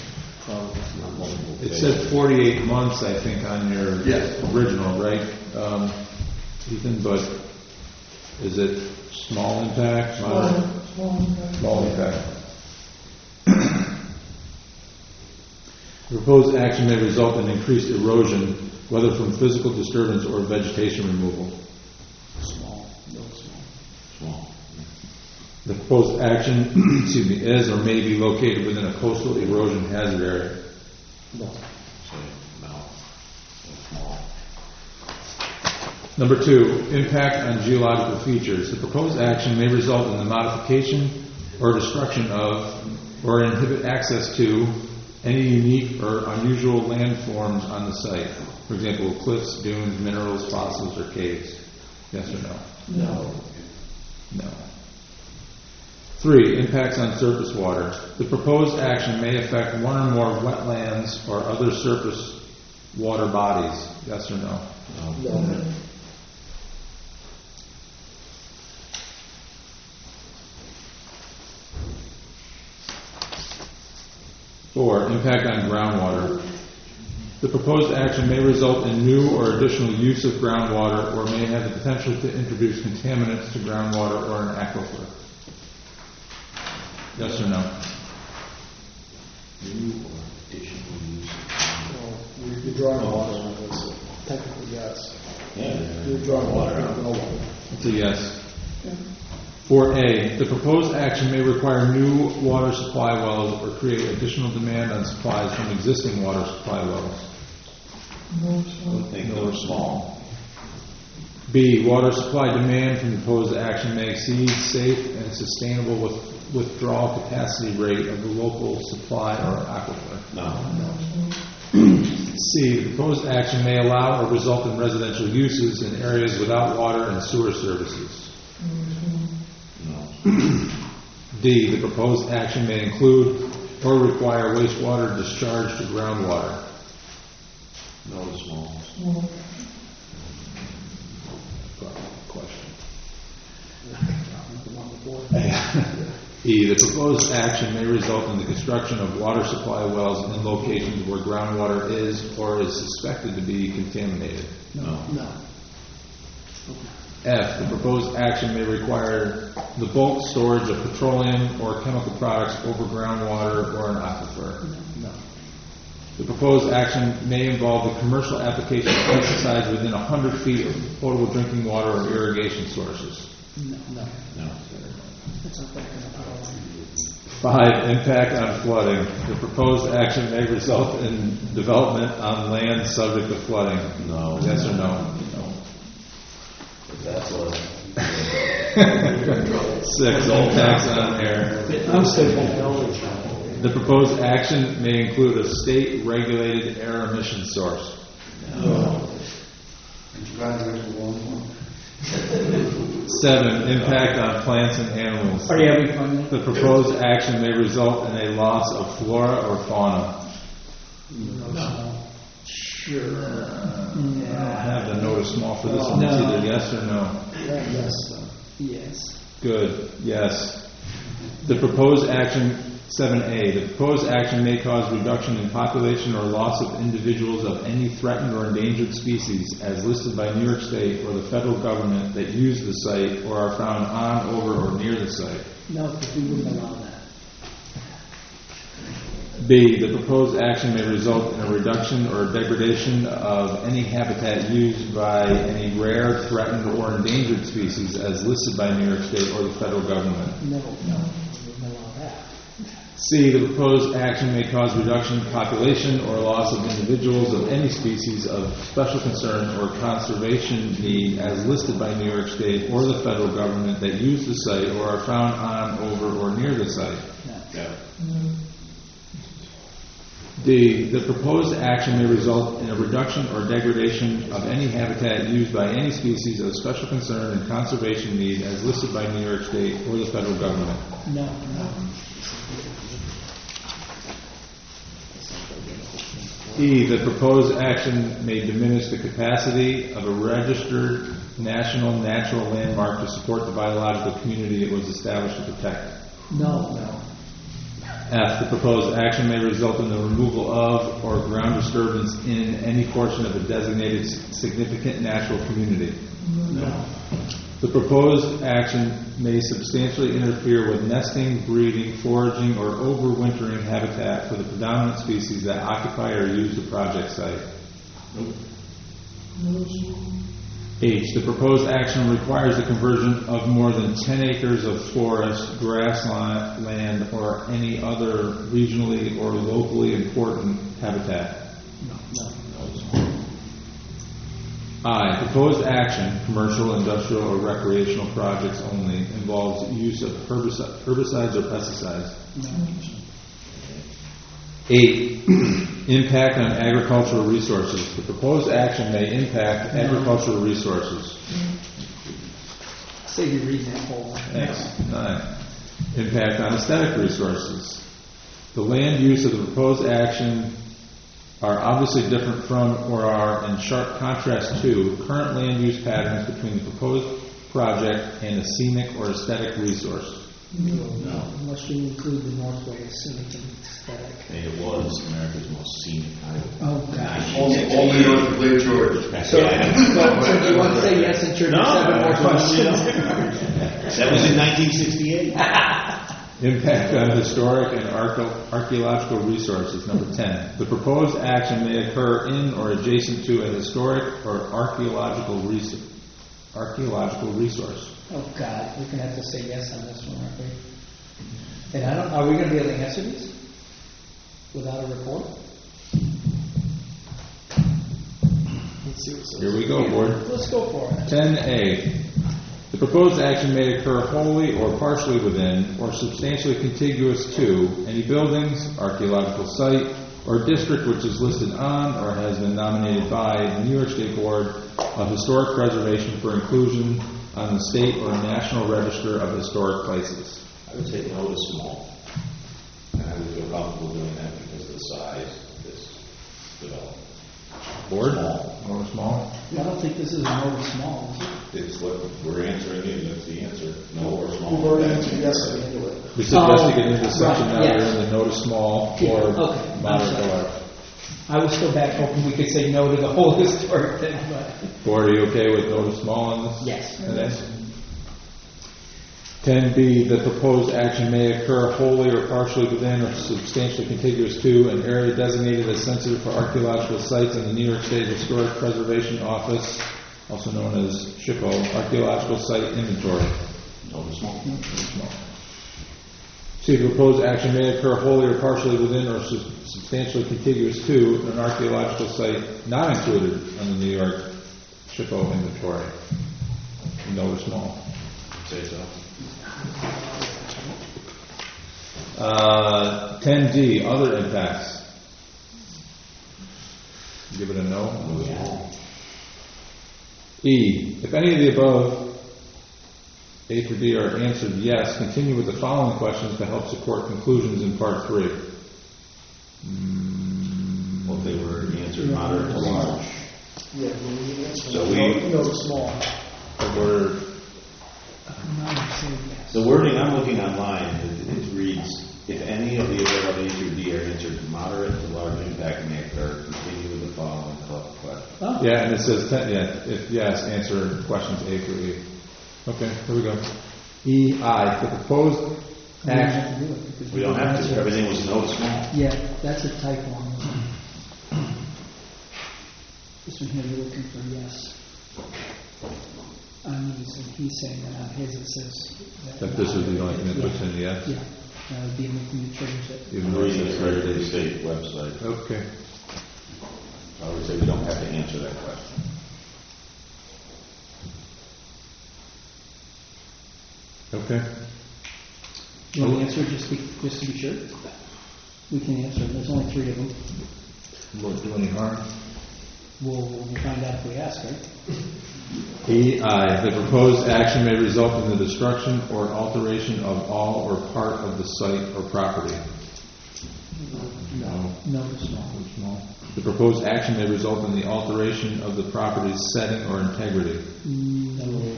Speaker 2: It said 48 months, I think, on your original, right, Ethan? But is it small impact? Moderate? Small impact. The proposed action may result in increased erosion, whether from physical disturbance or vegetation removal.
Speaker 10: Small. No, small.
Speaker 2: The proposed action, is or may be located within a coastal erosion hazard area.
Speaker 10: No.
Speaker 2: Number 2, impact on geological features. The proposed action may result in the modification or destruction of, or inhibit access to, any unique or unusual landforms on the site. For example, cliffs, dunes, minerals, fossils, or caves. Yes or no?
Speaker 10: No.
Speaker 2: No. 3, impacts on surface water. The proposed action may affect one or more wetlands or other surface water bodies. Yes or no?
Speaker 10: No.
Speaker 2: 4, impact on groundwater. The proposed action may result in new or additional use of groundwater or may have the potential to introduce contaminants to groundwater or an aquifer. Yes or no?
Speaker 6: New or additional use.
Speaker 10: Well, you're drawing water on this, so technically yes.
Speaker 6: Yeah.
Speaker 10: You're drawing water on no water.
Speaker 2: It's a yes. 4A, the proposed action may require new water supply wells or create additional demand on supplies from existing water supply wells.
Speaker 9: No,
Speaker 6: No or small.
Speaker 2: B, water supply demand from the proposed action may exceed safe and sustainable withdrawal capacity rate of the local supply or aquifer.
Speaker 6: No.
Speaker 2: C, the proposed action may allow or result in residential uses in areas without water and sewer services.
Speaker 6: No.
Speaker 2: D, the proposed action may include or require wastewater discharge to groundwater.
Speaker 6: No to small.
Speaker 2: Question. E, the proposed action may result in the construction of water supply wells in locations where groundwater is or is suspected to be contaminated.
Speaker 6: No.
Speaker 2: F, the proposed action may require the bulk storage of petroleum or chemical products over groundwater or an aquifer.
Speaker 10: No.
Speaker 2: The proposed action may involve the commercial application of pesticides within 100 feet of potable drinking water or irrigation sources.
Speaker 10: No.
Speaker 2: 5, impact on flooding. The proposed action may result in development on land subject to flooding.
Speaker 6: No.
Speaker 2: Yes or no?
Speaker 6: That's what.
Speaker 2: 6, impacts on air.
Speaker 10: I'm still
Speaker 2: The proposed action may include a state-regulated air emission source.
Speaker 10: No.
Speaker 2: 7, impact on plants and animals.
Speaker 1: Are you having fun?
Speaker 2: The proposed action may result in a loss of flora or fauna.
Speaker 10: No.
Speaker 1: Sure.
Speaker 2: I don't have the notice small for this
Speaker 1: Oh,
Speaker 2: one. It's
Speaker 1: no.
Speaker 2: either yes or no.
Speaker 10: Yes.
Speaker 1: Yes.
Speaker 2: Good, yes. The proposed action, 7A, the proposed action may cause reduction in population or loss of individuals of any threatened or endangered species as listed by New York State or the federal government that use the site or are found on, over, or near the site.
Speaker 1: No, because we wouldn't allow that.
Speaker 2: B, the proposed action may result in a reduction or degradation of any habitat used by any rare, threatened, or endangered species as listed by New York State or the federal government.
Speaker 1: No, we wouldn't allow that.
Speaker 2: C, the proposed action may cause reduction in population or loss of individuals of any species of special concern or conservation need as listed by New York State or the federal government that use the site or are found on, over, or near the site. D, the proposed action may result in a reduction or degradation of any habitat used by any species of special concern and conservation need as listed by New York State or the federal government.
Speaker 1: No.
Speaker 2: E, the proposed action may diminish the capacity of a registered national natural landmark to support the biological community it was established to protect.
Speaker 1: No.
Speaker 2: F, the proposed action may result in the removal of or ground disturbance in any portion of a designated significant natural community.
Speaker 1: No.
Speaker 2: The proposed action may substantially interfere with nesting, breeding, foraging, or overwintering habitat for the predominant species that occupy or use the project site. H, the proposed action requires the conversion of more than 10 acres of forest, grassland, or any other regionally or locally important habitat. I, proposed action, commercial, industrial, or recreational projects only, involves use of herbicides or pesticides. 8, impact on agricultural resources. The proposed action may impact agricultural resources.
Speaker 1: Say you read that whole.
Speaker 2: X. 9, impact on aesthetic resources. The land use of the proposed action are obviously different from or are in sharp contrast to current land use patterns between the proposed project and a scenic or aesthetic resource.
Speaker 1: No. Unless you include the Northway as scenic and aesthetic.
Speaker 7: And it was America's most scenic highway.
Speaker 1: Oh, gosh.
Speaker 5: Only north of Lake George.
Speaker 1: So do you want to say yes and trigger 7 more questions?
Speaker 7: That was in 1968.
Speaker 2: Impact on historic and archaeological resources. Number 10. The proposed action may occur in or adjacent to a historic or archaeological resource.
Speaker 1: Oh, God. We're going to have to say yes on this one, aren't we? And are we going to be able to answer these without a report? Let's see what it says.
Speaker 2: Here we go, board.
Speaker 1: Let's go for it.
Speaker 2: 10A. The proposed action may occur wholly or partially within or substantially contiguous to any buildings, archaeological site, or district which is listed on or has been nominated by the New York State Board of Historic Preservation for inclusion on the state or national register of historic places.
Speaker 6: I would say no to small. And I would feel comfortable doing that because of the size of this development.
Speaker 2: Board?
Speaker 6: Small.
Speaker 2: Or small?
Speaker 1: I don't think this is a no or small, is it?
Speaker 6: It's what we're answering you, that's the answer. No or small.
Speaker 10: We've already answered yes to it anyway.
Speaker 2: We suggested to get into this section
Speaker 1: right,
Speaker 2: now.
Speaker 1: yes.
Speaker 2: We're in the no to small
Speaker 1: Yeah,
Speaker 2: or
Speaker 1: okay, I'm
Speaker 2: moderate to
Speaker 1: sorry.
Speaker 2: large.
Speaker 1: I was still back hoping we could say no to the whole historic thing, but
Speaker 2: Board, are you okay with no to small on this?
Speaker 1: yes.
Speaker 2: Today? 10B, the proposed action may occur wholly or partially within or substantially contiguous to an area designated as sensitive for archaeological sites in the New York State Historic Preservation Office, also known as SHPO, Archaeological Site Inventory.
Speaker 6: No to small.
Speaker 2: C, the proposed action may occur wholly or partially within or substantially contiguous to an archaeological site not included on the New York SHPO inventory. No or small.
Speaker 6: Say so.
Speaker 2: 10D, other impacts. Give it a no. E, if any of the above, A through D, are answered yes, continue with the following questions to help support conclusions in part 3.
Speaker 6: Well, if they were answered moderate to large.
Speaker 10: Yeah, that's.
Speaker 6: So we-
Speaker 10: No, small.
Speaker 2: The word,
Speaker 6: The wording I'm looking online, it reads, if any of the above A through D are answered, moderate to large impact may occur, continue with the following question.
Speaker 1: Oh,
Speaker 2: yeah, and it says, if yes, answer questions A through E. Okay, here we go. EI, the proposed
Speaker 1: we don't
Speaker 2: action.
Speaker 1: have to do it because
Speaker 6: We don't have to,
Speaker 1: answer-
Speaker 6: everything was note small.
Speaker 1: Yeah, that's a typo on this one. This one here, you're looking for yes. On these, and he's saying that on his it says.
Speaker 2: That this is the only thing that puts in yes?
Speaker 1: Yeah, that would be anything to change it.
Speaker 2: Even
Speaker 6: I'm
Speaker 2: though it
Speaker 6: reading
Speaker 2: says
Speaker 6: the Secretary of State website.
Speaker 2: Okay.
Speaker 6: I would say we don't have to answer that question.
Speaker 2: Okay.
Speaker 1: You want to answer just to be sure? We can answer. There's only 3 of them.
Speaker 2: Won't do any harm.
Speaker 1: We'll find out if we ask, right?
Speaker 2: EI, the proposed action may result in the destruction or alteration of all or part of the site or property. No.
Speaker 1: No, it's not.
Speaker 2: Small. The proposed action may result in the alteration of the property's setting or integrity.
Speaker 1: No.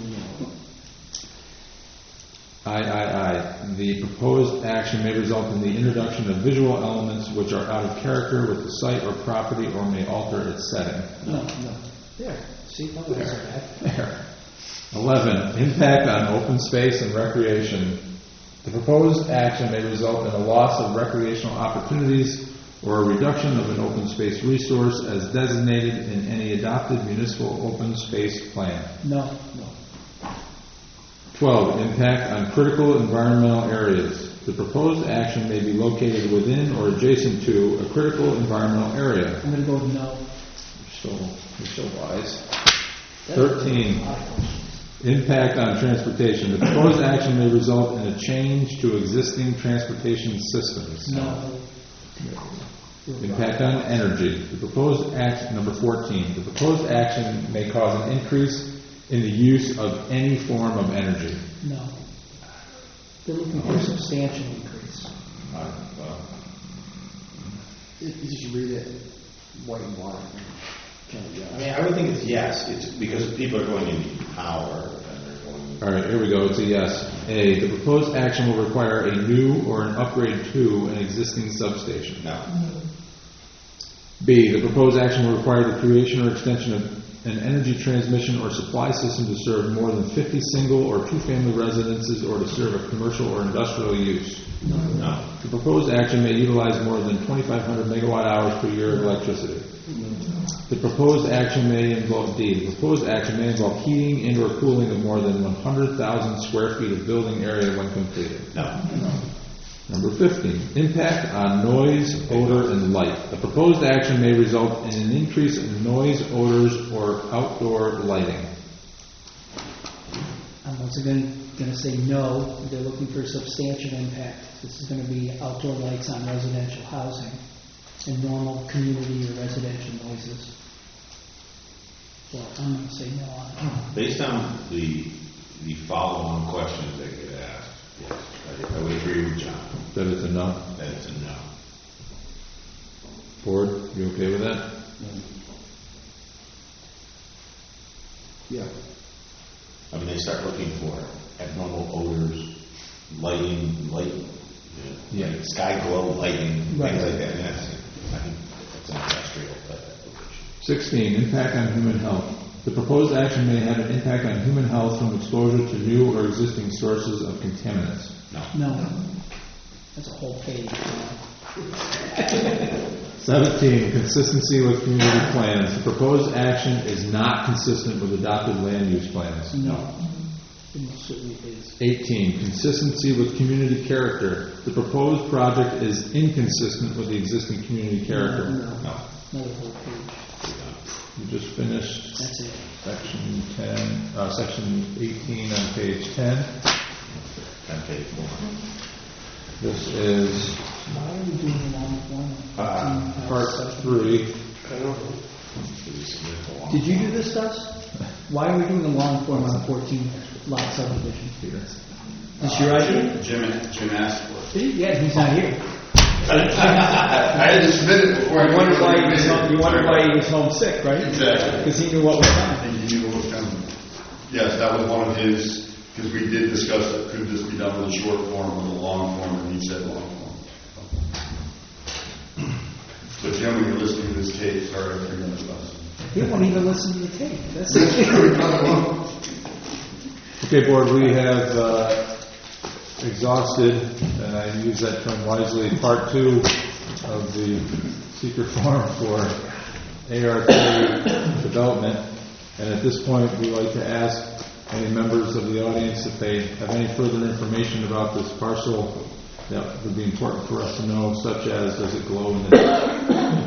Speaker 2: III, the proposed action may result in the introduction of visual elements which are out of character with the site or property or may alter its setting.
Speaker 1: No. There. See, that was bad.
Speaker 2: There. 11, impact on open space and recreation. The proposed action may result in a loss of recreational opportunities or a reduction of an open space resource as designated in any adopted municipal open space plan.
Speaker 1: No.
Speaker 2: 12, impact on critical environmental areas. The proposed action may be located within or adjacent to a critical environmental area.
Speaker 1: I'm going to go with no.
Speaker 2: You're so wise. 13, impact on transportation. The proposed action may result in a change to existing transportation systems.
Speaker 1: No.
Speaker 2: Impact on energy. The proposed action, number 14, the proposed action may cause an increase in the use of any form of energy.
Speaker 1: No. They're looking for a substantial increase.
Speaker 10: You just read it white and black.
Speaker 6: I mean, I would think it's yes. It's because people are going to need power and they're going.
Speaker 2: All right, here we go. It's a yes. A, the proposed action will require a new or an upgrade to an existing substation.
Speaker 6: No.
Speaker 2: B, the proposed action will require the creation or extension of an energy transmission or supply system to serve more than 50 single or two-family residences or to serve a commercial or industrial use.
Speaker 6: No.
Speaker 2: The proposed action may utilize more than 2,500 megawatt hours per year of electricity. The proposed action may involve D. The proposed action may involve heating and/or cooling of more than 100,000 square feet of building area when completed.
Speaker 6: No.
Speaker 2: Number 15, impact on noise, odor, and light. The proposed action may result in an increase in noise, odors, or outdoor lighting.
Speaker 1: I'm once again going to say no. They're looking for a substantial impact. This is going to be outdoor lights on residential housing and normal community or residential noises. So I'm going to say no on it.
Speaker 6: Based on the follow-on questions that get asked, yes, I would agree with John.
Speaker 2: That it's a no?
Speaker 6: That it's a no.
Speaker 2: Board, you okay with that?
Speaker 10: Yeah.
Speaker 6: I mean, they start looking for abnormal odors, lighting,
Speaker 2: Yeah.
Speaker 6: like sky glow lighting,
Speaker 1: Right.
Speaker 6: things like that. And I think that's an industrial type application.
Speaker 2: 16, impact on human health. The proposed action may have an impact on human health from exposure to new or existing sources of contaminants.
Speaker 1: No. That's a whole page.
Speaker 2: 17, consistency with community plans. The proposed action is not consistent with adopted land use plans.
Speaker 1: No. It most certainly is.
Speaker 2: 18, consistency with community character. The proposed project is inconsistent with the existing community character.
Speaker 1: No.
Speaker 6: No.
Speaker 1: Another whole page.
Speaker 2: You just finished
Speaker 1: That's it.
Speaker 2: section 18 on page 10.
Speaker 6: Okay.
Speaker 2: This is
Speaker 1: Why are we doing the long form?
Speaker 2: part 3.
Speaker 10: I don't know.
Speaker 1: Did you do this, Gus? Why are we doing the long form on 14 lot subdivision?
Speaker 2: Peter.
Speaker 1: Is this your idea?
Speaker 5: Jim asked for it.
Speaker 1: Yeah, he's not here.
Speaker 5: I had to submit it before I
Speaker 1: You
Speaker 5: went
Speaker 1: wondered
Speaker 5: to
Speaker 1: why
Speaker 5: the meeting.
Speaker 1: you wondered why he was homesick, right?
Speaker 5: Exactly.
Speaker 1: Because he knew what was coming.
Speaker 5: I think he knew what was coming. Yes, that was one of his, because we did discuss it, could this be done with a short form or with a long form, and he said long form. But Jim, when you're listening to this tape, sorry for your bus.
Speaker 1: He won't even listen to the tape. That's
Speaker 5: That's true, another one.
Speaker 2: Okay, board, we have exhausted, and I use that term wisely, part 2 of the secret form for ARK development. And at this point, we'd like to ask any members of the audience if they have any further information about this parcel that would be important for us to know, such as does it glow in the dark?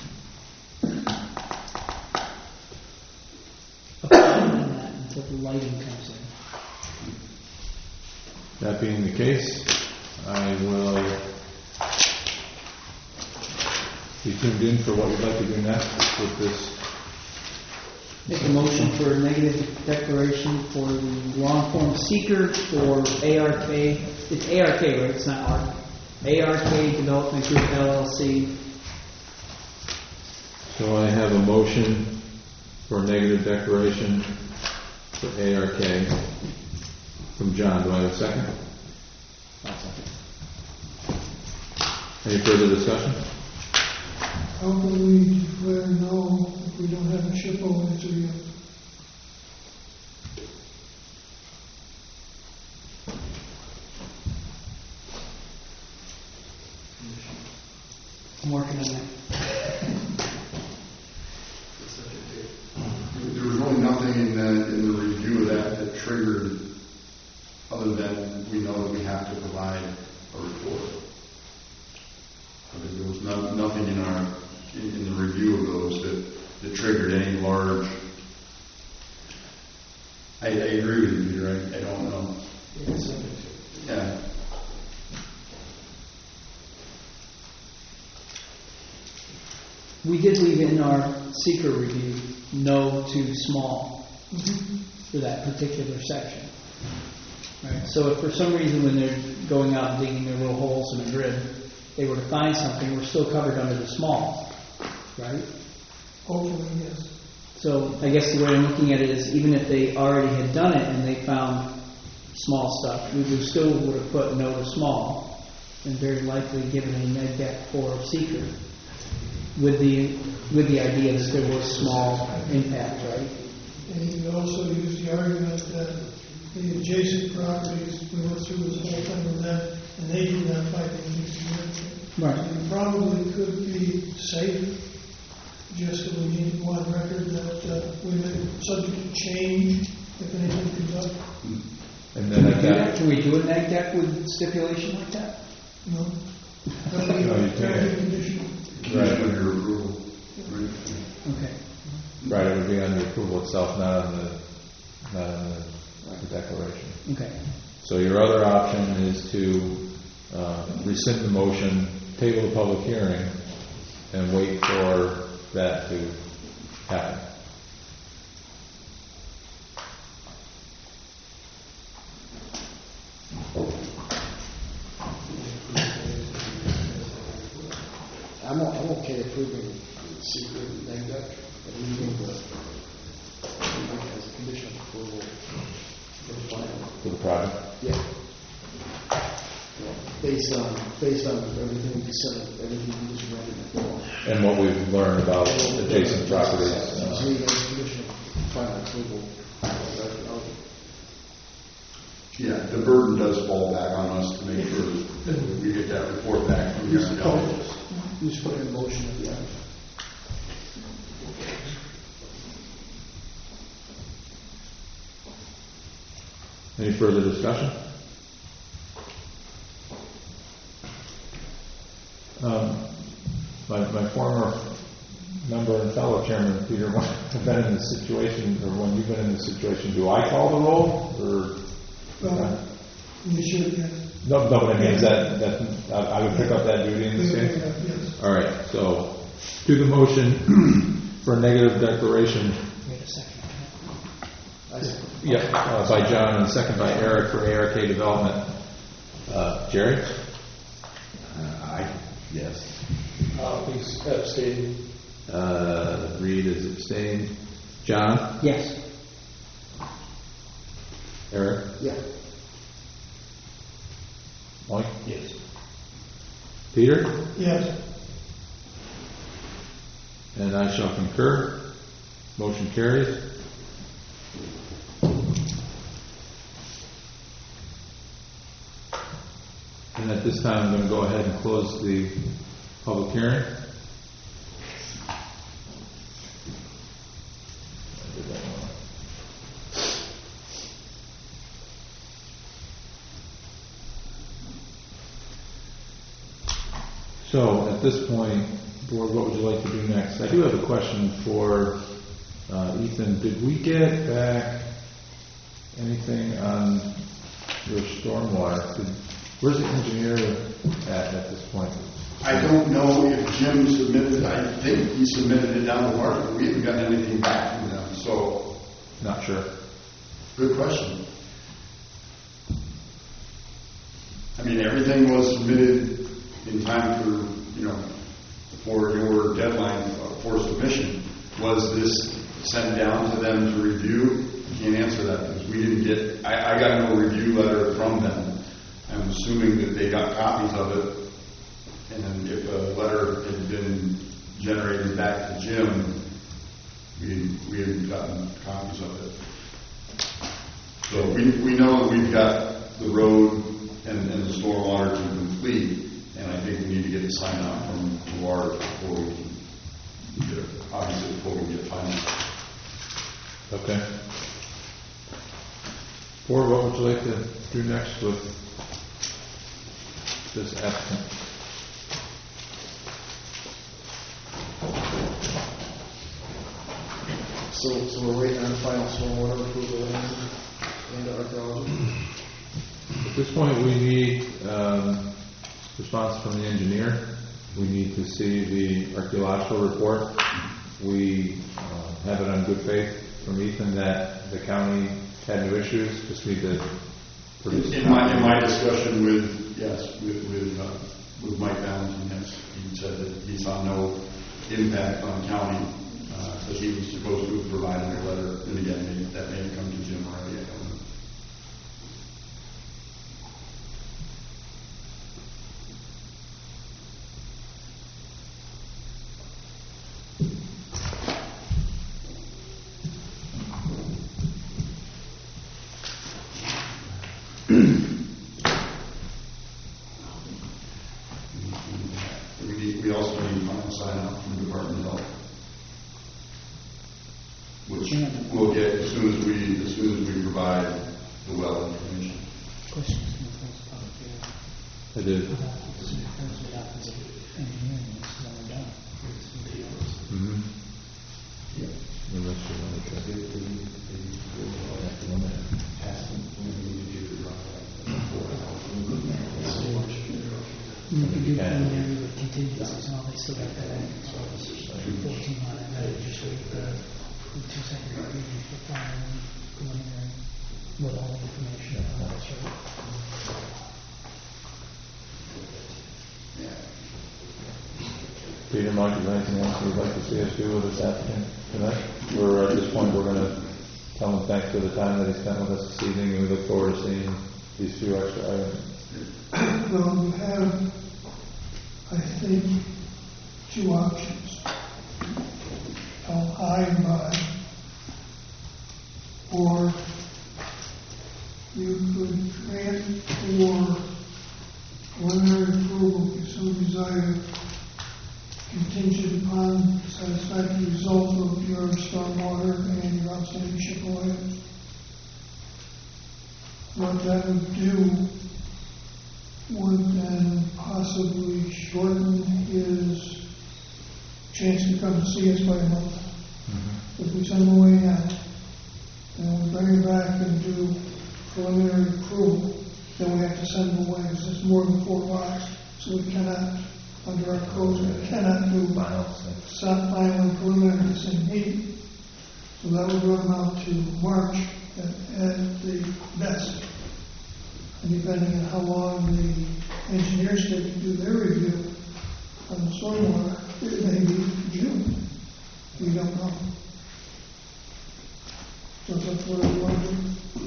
Speaker 1: until the lighting comes in.
Speaker 2: That being the case, I will be tuned in for what you'd like to do next with this.
Speaker 1: Make a motion for a negative declaration for the long form seeker for ARK. It's ARK, right? It's not ARK. ARK Development Group LLC.
Speaker 2: So I have a motion for a negative declaration for ARK from John. Do I have a second?
Speaker 1: I'll second.
Speaker 2: Any further discussion?
Speaker 9: How can we declare no if we don't have a SHPO answer yet?
Speaker 1: I'm working on that.
Speaker 5: There was really nothing in the review of that triggered, other than we know that we have to provide a report. There was nothing in the review of those that triggered any large. I agree with you, Peter. I don't know. Yeah.
Speaker 1: We did leave in our secret review no too small for that particular section. Right. So if for some reason when they're going out and digging their little holes in the grid, they were to find something, we're still covered under the small, right?
Speaker 9: Hopefully, yes.
Speaker 1: So I guess the way I'm looking at it is even if they already had done it and they found small stuff, we still would have put no to small and very likely given a neg deck for seeker with the idea that there was small impact, right?
Speaker 9: And you could also use the argument that the adjacent properties, we went through this whole thing with them, and they did not find anything significant.
Speaker 1: Right.
Speaker 9: So it probably could be safe, just that we need to go on record that we may be subject to change if anything comes up.
Speaker 2: And then at that,
Speaker 1: Can we do a neg deck with stipulation like that?
Speaker 9: No?
Speaker 2: No, you can't.
Speaker 9: Conditional.
Speaker 2: Right.
Speaker 5: Condition of your approval. Right.
Speaker 1: Okay.
Speaker 2: Right, it would be on the approval itself, not on the declaration.
Speaker 1: Okay.
Speaker 2: So your other option is to rescind the motion, table the public hearing, and wait for that to happen.
Speaker 10: I'm okay approving the secret neg deck, but leaving the, as a condition of approval for the plan.
Speaker 2: For the project?
Speaker 10: Yeah. Based on everything you said, everything you just read before.
Speaker 2: And what we've learned about adjacent properties.
Speaker 10: So leave as a condition of final approval.
Speaker 5: Yeah, the burden does fall back on us to make sure that we get that report back from the archaeologist.
Speaker 10: You just put in a motion at the end.
Speaker 2: Any further discussion? My former member and fellow chairman, Peter, when I've been in this situation, or when you've been in this situation, do I call the roll, or?
Speaker 9: Well, we should, yes.
Speaker 2: No, but I mean, is that I would pick up that duty in this case?
Speaker 9: Yes.
Speaker 2: All right, so to the motion for a negative declaration.
Speaker 1: Wait a second.
Speaker 2: Yep, by John and second by Eric for ARK Development. Jerry?
Speaker 6: Aye.
Speaker 2: Yes.
Speaker 4: He's abstaining.
Speaker 2: Reed is abstained. John?
Speaker 1: Yes.
Speaker 2: Eric?
Speaker 10: Yeah.
Speaker 2: Mike?
Speaker 7: Yes.
Speaker 2: Peter?
Speaker 9: Yes.
Speaker 2: And I shall concur. Motion carries. And at this time, I'm going to go ahead and close the public hearing. So at this point, Board, what would you like to do next? I do have a question for Ethan. Did we get back anything on your stormwater? Where's the engineer at this point?
Speaker 5: I don't know if Jim submitted, I think he submitted it down to Mark, but we haven't gotten anything back from them, so.
Speaker 2: Not sure.
Speaker 5: Good question. I mean, everything was submitted in time for your deadline for submission. Was this sent down to them to review? Can't answer that because we didn't get, I got no review letter from them. I'm assuming that they got copies of it, and if a letter had been generated back to Jim, we hadn't gotten copies of it. So we know that we've got the road and the stormwater to complete, and I think we need to get the sign off from Duarte before we can get it, obviously before we get final.
Speaker 2: Okay. Board, what would you like to do next with this applicant?
Speaker 10: So we're waiting on final stormwater approval and archaeology.
Speaker 2: At this point, we need response from the engineer. We need to see the archaeological report. We have it on good faith from Ethan that the county had no issues. Just need to produce.
Speaker 5: In my discussion with Mike Valentine, yes, he said that he saw no impact on county, that he was supposed to have provided a letter, and again, that may have come to Jim already, I don't know. We also need final sign off from the Department of Health, which we'll get as soon as we provide the well information.
Speaker 2: I did. Mm-hmm.
Speaker 5: Yeah.
Speaker 2: Unless you want to
Speaker 1: You can do preliminary with contingencies and all, they still got that in. 14 on it, that is just with the 2 second agreement for filing preliminary with all the information. That's right.
Speaker 2: Peter, Mike, is there anything else you'd like to see us do with this applicant tonight? At this point, we're going to tell him thanks for the time that he spent with us this evening, and we look forward to seeing these few extra items.
Speaker 9: Well, you have, I think, 2 options. How high and by, or you could grant for preliminary approval if you so desire, contingent upon satisfactory result of your stormwater and your outstanding shipment items. What that would do would then possibly shorten his chance to come to see us by a month. Mm-hmm. If we send him away now, and we bring him back and do preliminary approval, then we have to send him away. It's more than 4 blocks, so we cannot, under our codes, we cannot do final and preliminary the same meeting. So that would run out to March at the best. And depending on how long the engineers take to do their review, on the stormwater, it may be June. We don't know. So that's what I want to do.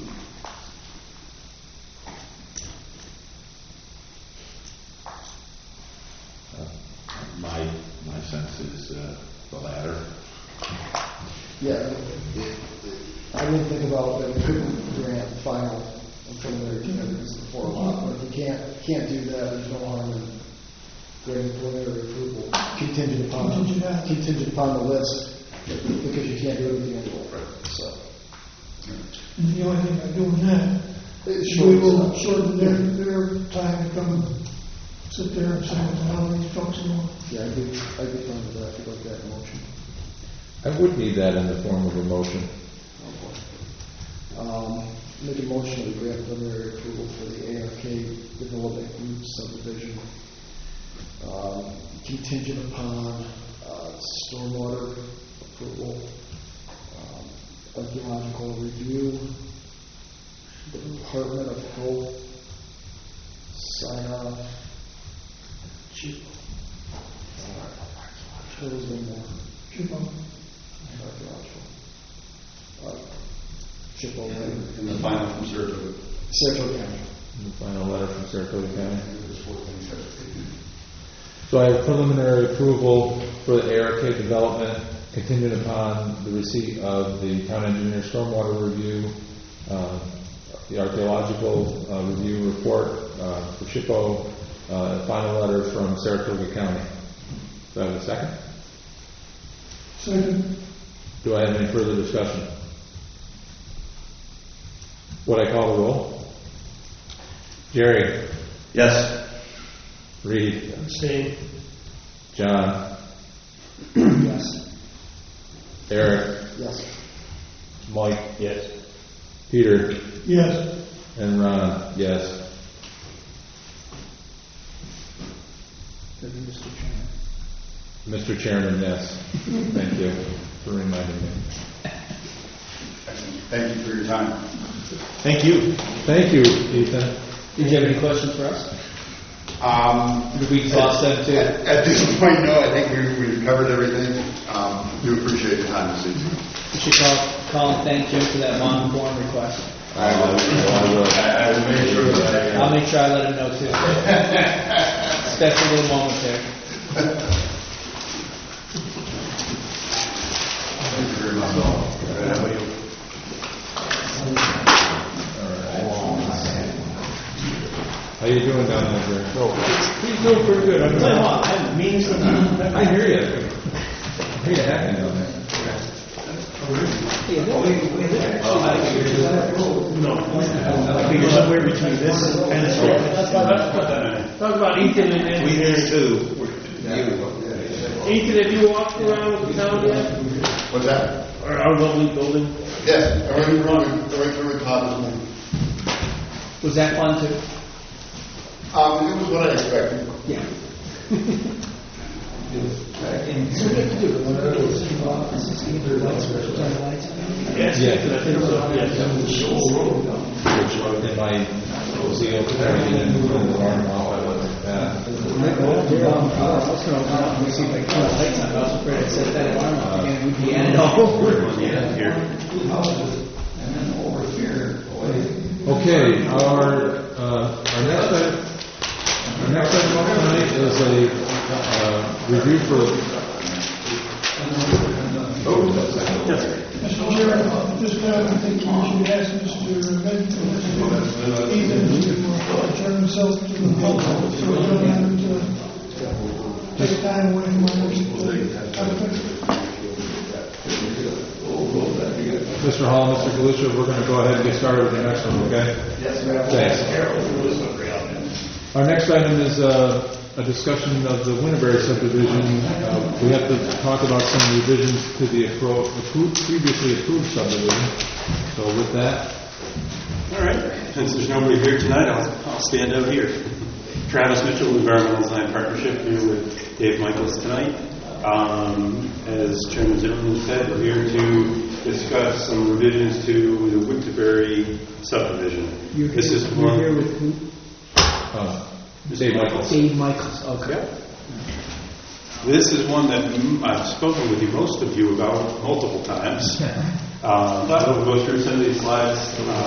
Speaker 6: My sense is the latter.
Speaker 10: Yeah, I didn't think about that we couldn't grant final and preliminary evidence before a lot, but if we can't do that, there's no harm in granting preliminary approval contingent upon the list, because you can't do everything anyway. So.
Speaker 9: And the only thing by doing that,
Speaker 10: It's
Speaker 9: we will
Speaker 10: short.
Speaker 9: shorten their time to come and sit there and say, how many trucks and all.
Speaker 10: Yeah, I'd be fine with that, if you'd like that in motion.
Speaker 2: I would need that in the form of a motion.
Speaker 10: Make a motion to grant preliminary approval for the ARK Development Group subdivision, contingent upon stormwater approval, archaeological review, the Department of Health sign off, tourism more. Archaeological. SHPO letter.
Speaker 5: And the final from Saratoga.
Speaker 10: Saratoga County.
Speaker 2: The final letter from Saratoga County. So I have preliminary approval for the ARK development contingent upon the receipt of the town engineer stormwater review, the archaeological review report for SHPO, a final letter from Saratoga County. Do I have a second?
Speaker 9: Second.
Speaker 2: Do I have any further discussion? Would I call the roll? Jerry?
Speaker 3: Yes.
Speaker 2: Reed?
Speaker 4: Abstain.
Speaker 2: John?
Speaker 1: Yes.
Speaker 2: Eric?
Speaker 10: Yes.
Speaker 2: Mike?
Speaker 7: Yes.
Speaker 2: Peter?
Speaker 9: Yes.
Speaker 2: And Ron? Yes. Mr. Chairman, yes. Thank you for reminding me.
Speaker 5: Thank you for your time.
Speaker 2: Thank you. Thank you, Ethan.
Speaker 1: Did you have any questions for us?
Speaker 2: Did we exhaust them too?
Speaker 5: At this point, no, I think we've covered everything. Do appreciate the time this evening.
Speaker 1: You should call and thank Jim for that long form request.
Speaker 5: I will make sure that
Speaker 1: I'll make sure I let him know too. Special little moment there.
Speaker 5: Thank you very much.
Speaker 2: How you doing down there, Jerry?
Speaker 4: He's doing pretty good. I'm telling you what, I'm mean as
Speaker 2: I hear you. I hear you hacking down there.
Speaker 4: I figure somewhere between this and this. Talk about Ethan and then.
Speaker 3: We hear too.
Speaker 4: Ethan, have you walked around with the town yet?
Speaker 5: What's that?
Speaker 4: Or our lovely building?
Speaker 5: Yes, I went through with Todd this morning.
Speaker 1: Was that fun too?
Speaker 5: It was what I expected.
Speaker 1: Yeah.
Speaker 9: So we have to do
Speaker 4: Yes.
Speaker 2: Yes.
Speaker 4: I think so, yes.
Speaker 2: In my zeal for everything in the alarm off, I wasn't that.
Speaker 1: I was going to open up and see if I could turn the lights on. I was afraid I'd set that alarm off again. We'd be at it all over.
Speaker 2: Okay, our next item up tonight is a review for.
Speaker 9: Mr. Chairman, at this time, I think we should ask Mr. Ethan to adjourn himself to the public, so we don't have to take time away from our
Speaker 2: Mr. Hall, Mr. Galusha, we're going to go ahead and get started with the next one, okay? Yes, thanks. Our next item is a discussion of the Winterberry subdivision. We have to talk about some revisions to the previously approved subdivision. So with that.
Speaker 11: All right. Since there's nobody here tonight, I'll stand out here. Travis Mitchell, Environmental Design Partnership, here with Dave Michaels tonight. As Chairman Zimmerman said, we're here to discuss some revisions to the Winterberry subdivision.
Speaker 1: You're here with who?
Speaker 2: Dave Michaels.
Speaker 1: Dave Michaels, okay.
Speaker 11: This is one that I've spoken with most of you about multiple times. But we'll go through some of these slides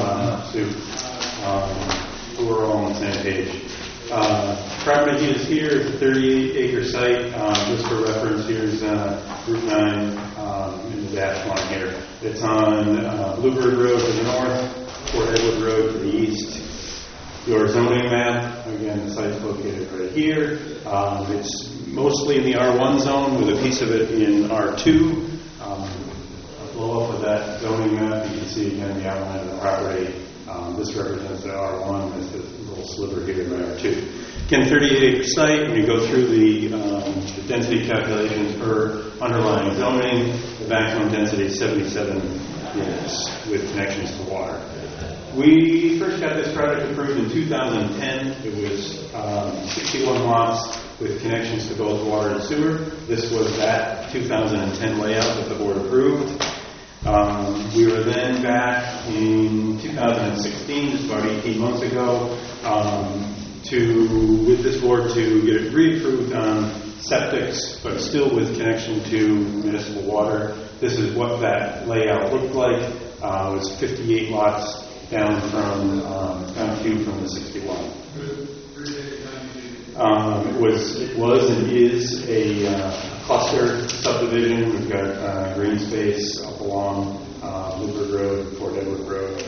Speaker 11: so we're all on the same page. Property is here. It's a 38-acre site. Just for reference, here's Route 9 in the dash line here. It's on Bluebird Road to the north, Fort Edward Road to the east. Your zoning map, again, the site's located right here. It's mostly in the R1 zone with a piece of it in R2. A blow up of that zoning map, you can see again the outline of the property. This represents the R1, this little sliver here in R2. Again, 38-acre site. When you go through the density calculations per underlying zoning, the maximum density is 77 units with connections to water. We first got this project approved in 2010. It was 61 lots with connections to both water and sewer. This was that 2010 layout that the board approved. We were then back in 2016, just about 18 months ago, with this board to get it reapproved on septics, but still with connection to municipal water. This is what that layout looked like. It was 58 lots down a few from the 61. It was and is a cluster subdivision. We've got green space up along Bluebird Road, Fort Edward Road.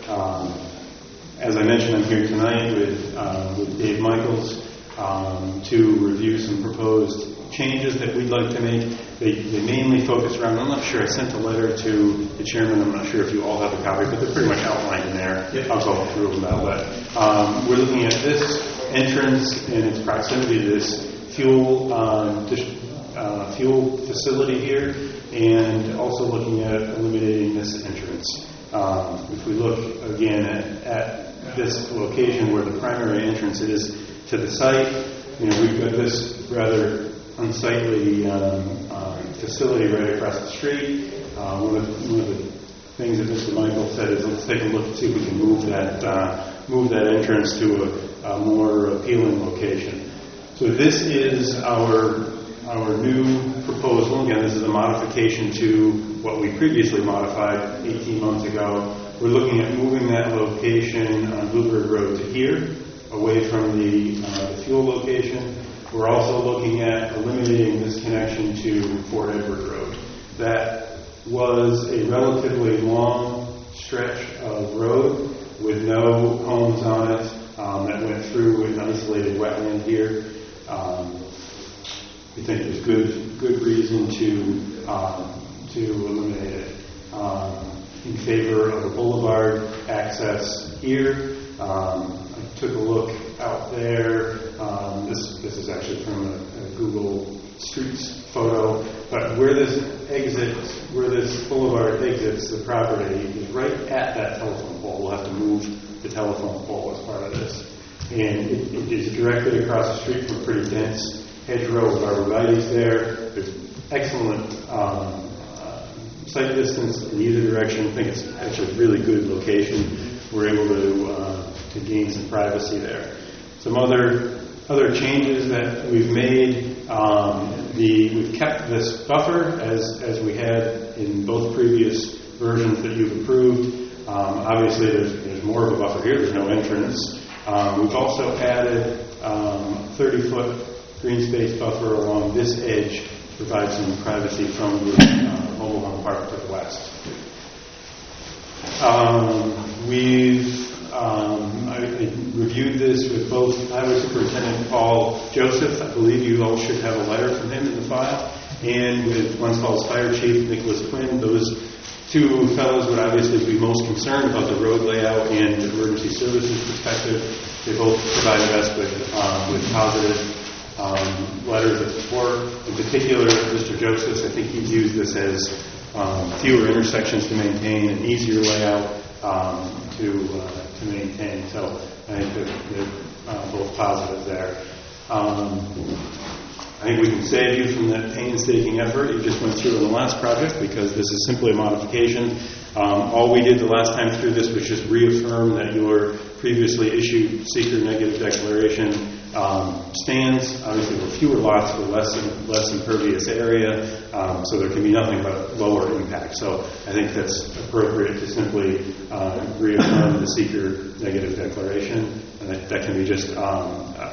Speaker 11: As I mentioned, I'm here tonight with Dave Michaels to review some proposed changes that we'd like to make. They mainly focus around, I'm not sure, I sent a letter to the chairman, I'm not sure if you all have a copy, but they're pretty much outlined in there. Yep. I'll go through them now. But we're looking at this entrance and its proximity to this fuel facility here, and also looking at eliminating this entrance. If we look again at this location where the primary entrance is to the site, we've got this rather unsightly facility right across the street. One of the things that Mr. Michael said is let's take a look and see if we can move that entrance to a more appealing location. So this is our new proposal. Again, this is a modification to what we previously modified 18 months ago. We're looking at moving that location on Bluebird Road to here, away from the fuel location. We're also looking at eliminating this connection to Fort Edward Road. That was a relatively long stretch of road with no homes on it that went through an isolated wetland here. We think there's good reason to eliminate it. In favor of a boulevard access here. I took a look out there. This is actually from a Google Streets photo. But where this boulevard exits the property is right at that telephone pole. We'll have to move the telephone pole as part of this. And it is directly across the street from a pretty dense hedgerow with arborvitaes there. There's excellent sight distance in either direction. I think it's actually a really good location. We're able to gain some privacy there. Some other changes that we've made. We've kept this buffer as we had in both previous versions that you've approved. Obviously, there's more of a buffer here. There's no entrance. We've also added 30-foot green space buffer along this edge to provide some privacy from the mobile home park to the west. I reviewed this with both Highway Superintendent Paul Joseph. I believe you all should have a letter from him in the file, and with Glens Falls Fire Chief Nicholas Quinn. Those two fellows would obviously be most concerned about the road layout and emergency services perspective. They both provided us with positive letters of support. In particular, Mr. Joseph, I think he views this as fewer intersections to maintain, an easier layout to maintain. So I think they're both positive there. I think we can save you from that painstaking effort you just went through in the last project, because this is simply a modification. All we did the last time through this was just reaffirm that your previously issued seeker negative declaration stands. Obviously, with fewer lots, with less impervious area, so there can be nothing but lower impact. So I think that's appropriate to simply reaffirm the seeker negative declaration, and that can be just a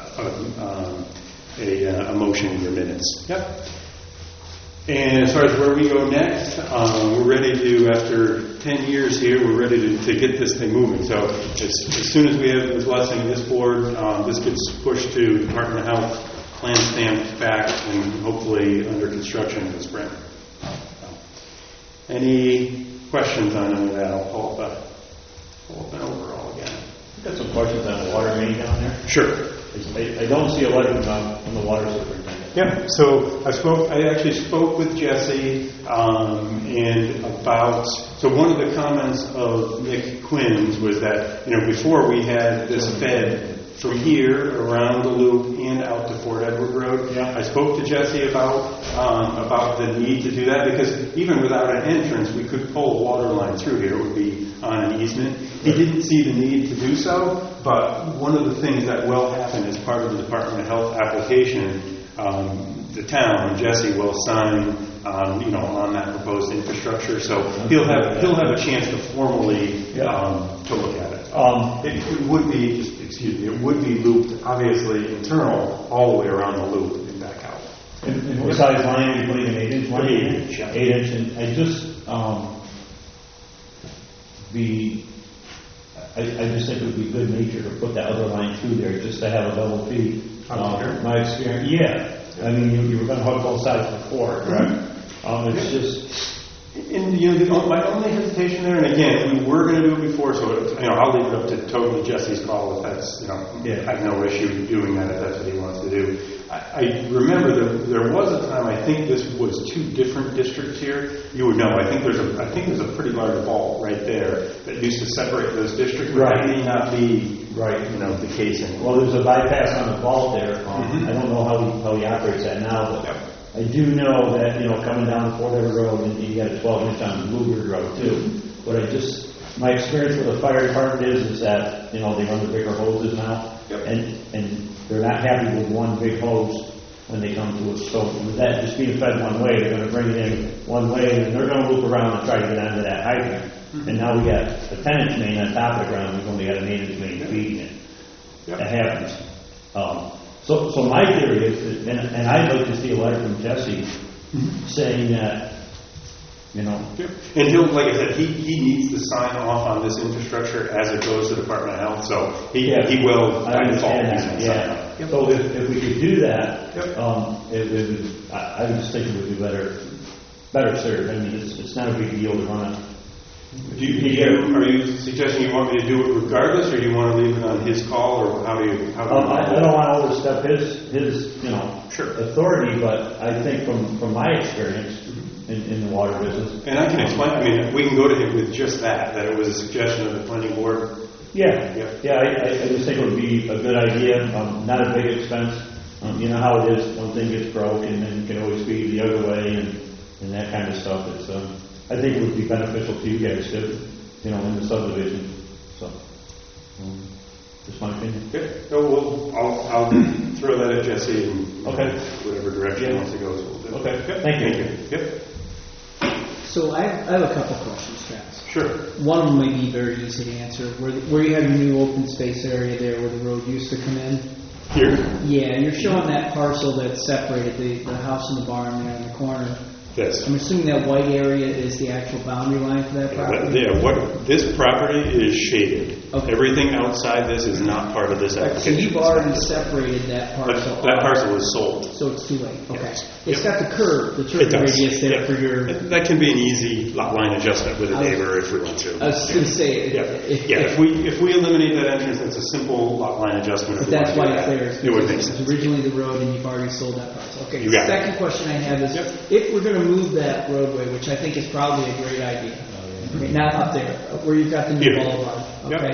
Speaker 11: motion in your minutes. Yep. And as far as where we go next, we're ready to, after 10 years here, we're ready to get this thing moving. So as soon as we have the blessing of this board, this gets pushed to Department of Health, plan stamped back, and hopefully under construction in the spring. Any questions on any of that? I'll pull up an overall again.
Speaker 7: I've got some questions on the water main down there.
Speaker 11: Sure.
Speaker 7: I don't see a letter from the water superintendent.
Speaker 11: Yeah, so I actually spoke with Jesse, and so one of the comments of Nick Quinn's was that, before we had this fed from here around the loop and out to Fort Edward Road.
Speaker 7: Yeah.
Speaker 11: I spoke to Jesse about the need to do that, because even without an entrance, we could pull a water line through here. It would be on an easement. He didn't see the need to do so, but one of the things that will happen as part of the Department of Health application, the town, Jesse will sign, on that proposed infrastructure. So he'll have a chance to formally to look at it. It would be it would be looped, obviously internal, all the way around the loop and back out.
Speaker 7: And what size line are you putting, an 8-inch line?
Speaker 11: 8-inch, yeah.
Speaker 7: 8-inch, and I just I just think it would be good nature to put that other line through there, just to have a double feed. My experience, I mean, you were going to hook both sides before, correct? It's just.
Speaker 11: And my only hesitation there, and again, we were going to do it before, so I'll leave it up to totally Jesse's call if that's I have no issue doing that if that's what he wants to do. I remember there was a time, I think this was 2 different districts here. You would know. I think there's a pretty large vault right there that used to separate those districts. But that may not be the case anymore.
Speaker 7: Well, there's a bypass on the vault there. I don't know how he operates that now, but I do know that coming down Fort Edward Road, and you got a 12-inch on Bluebird Road too. But my experience with the fire department is that they run the bigger hoses now, and they're not happy with one big hose when they come to it. So with that just being fed one way, they're going to bring it in one way, and they're going to loop around and try to get onto that hydrant. And now we got a 10-inch main on top of the ground. We've only got an 8-inch main feeding it. That happens. So my theory is, and I'd like to see a letter from Jesse saying that,
Speaker 11: And he'll, like I said, he needs to sign off on this infrastructure as it goes to the Department of Health. So he will.
Speaker 7: I understand that. Yeah. So if we could do that, I would just think it would be better served. I mean, it's not a big deal to run it.
Speaker 11: Are you suggesting you want me to do it regardless, or do you want to leave it on his call, or how do you?
Speaker 7: I don't want to overstep his authority, but I think from my experience in the water business,
Speaker 11: and I can explain. I mean, we can go to him with just that it was a suggestion of the planning board.
Speaker 7: I just think it would be a good idea. Not a big expense. You know how it is. One thing gets broke, and then you can always feed the other way, and that kind of stuff. It's I think it would be beneficial to you guys too, in the subdivision. So, just my opinion.
Speaker 11: Okay. So I'll throw that at Jesse and whatever direction he wants to go. So we'll do.
Speaker 7: Okay. Thank you.
Speaker 11: Yep.
Speaker 1: So I have a couple questions, Travis.
Speaker 11: Sure.
Speaker 1: One of them may be very easy to answer. Where you have your new open space area there where the road used to come in?
Speaker 11: Here?
Speaker 1: Yeah, you're showing that parcel that separated the house and the barn there in the corner.
Speaker 11: Yes.
Speaker 1: I'm assuming that white area is the actual boundary line for that property?
Speaker 11: This property is shaded.
Speaker 1: Okay.
Speaker 11: Everything outside this is not part of this application.
Speaker 1: So you've already separated that parcel.
Speaker 11: That parcel is sold.
Speaker 1: So it's too late. Okay.
Speaker 11: Yes.
Speaker 1: It's got the curve, the turn radius there for your.
Speaker 11: That can be an easy lot line adjustment with a neighbor if we want to.
Speaker 1: I was going to say.
Speaker 11: If we eliminate that entrance, it's a simple lot line adjustment.
Speaker 1: But that's why it's there.
Speaker 11: It would make sense.
Speaker 1: It's originally the road, and you've already sold that parcel. Okay.
Speaker 11: You got it.
Speaker 1: Second question I have is, if we're going to move that roadway, which I think is probably a great idea, okay, not up there, where you've got the new boulevard, okay?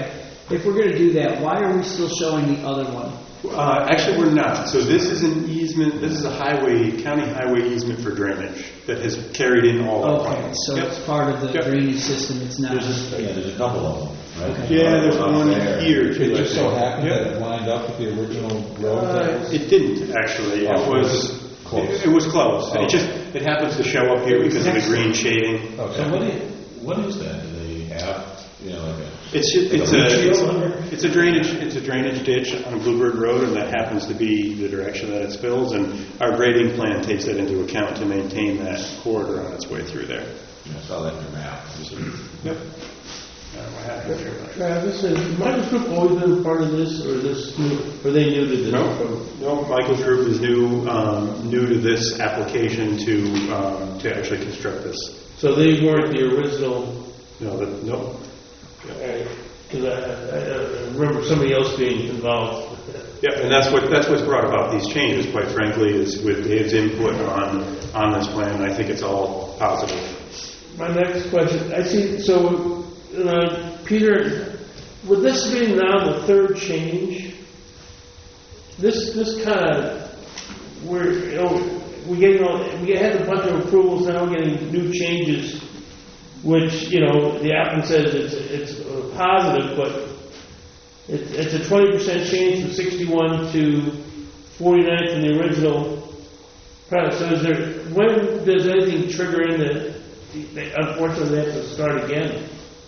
Speaker 1: if we're gonna do that, why are we still showing the other one?
Speaker 11: Actually, we're not. So this is an easement, this is a county highway easement for drainage that has carried in all our
Speaker 1: Okay,
Speaker 11: plans.
Speaker 1: so
Speaker 11: Yep.
Speaker 1: it's part of the
Speaker 11: Yep.
Speaker 1: drainage system, it's not.
Speaker 6: There's a couple of them, right?
Speaker 1: Okay.
Speaker 11: Yeah, there's one
Speaker 6: there.
Speaker 11: here too.
Speaker 2: It
Speaker 11: I
Speaker 2: just so
Speaker 11: think.
Speaker 2: happened
Speaker 11: Yep.
Speaker 2: that it lined up with the original road that was...
Speaker 11: It didn't, actually.
Speaker 2: Oh,
Speaker 11: It was
Speaker 2: close.
Speaker 11: It was close.
Speaker 2: Oh.
Speaker 11: It happens to show up here because of the green shading.
Speaker 2: Okay.
Speaker 6: So what is that? Do they have, like a...
Speaker 11: It's a drainage ditch on Bluebird Road, and that happens to be the direction that it spills. And our grading plan takes that into account to maintain that corridor on its way through there.
Speaker 6: I saw that in your map.
Speaker 11: Yep. What happened here?
Speaker 4: Travis, has Michael's group always been a part of this, or this new, or they new to this?
Speaker 11: No. Michael's group is new to this application to actually construct this.
Speaker 4: So they weren't the original.
Speaker 11: No.
Speaker 4: Because I remember somebody else being involved.
Speaker 11: Yeah, and that's what's brought about these changes, quite frankly, is with Dave's input on this plan. And I think it's all positive.
Speaker 4: My next question, I see, so, Peter, with this being now the third change, this kind of, we had a bunch of approvals, now we're getting new changes, which, the applicant says it's positive, but it's a 20% change from 61 to 49 from the original product. So when does anything trigger in that? Unfortunately, they have to start again.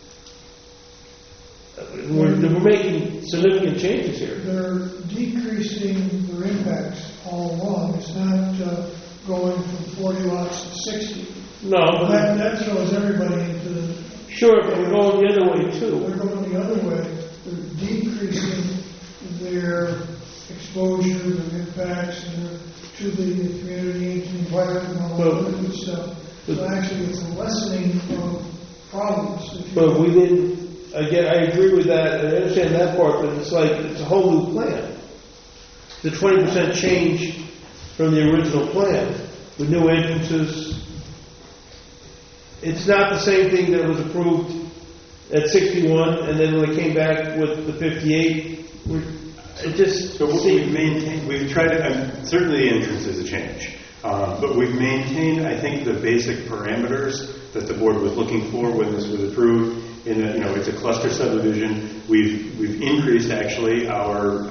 Speaker 4: We're making significant changes here.
Speaker 9: They're decreasing their impacts all along. It's not going from 40 lots to 60.
Speaker 4: No, but
Speaker 9: That throws everybody into the...
Speaker 4: Sure, but we're going the other way too.
Speaker 9: They're going the other way. They're decreasing their exposure, their impacts, and to the community, and to the environment, and all that other good stuff. So actually, it's a lessening of problems. if you
Speaker 4: But
Speaker 9: will.
Speaker 4: we didn't, again, I agree with that, and I understand that part, but it's like, it's a whole new plan. The 20% change from the original plan, with new entrances. It's not the same thing that was approved at 61, and then when it came back with the 58, it just
Speaker 11: So what
Speaker 4: seemed...
Speaker 11: we've tried to, certainly the entrance is a change. But we've maintained, I think, the basic parameters that the board was looking for when this was approved. In that, it's a cluster subdivision. We've increased actually our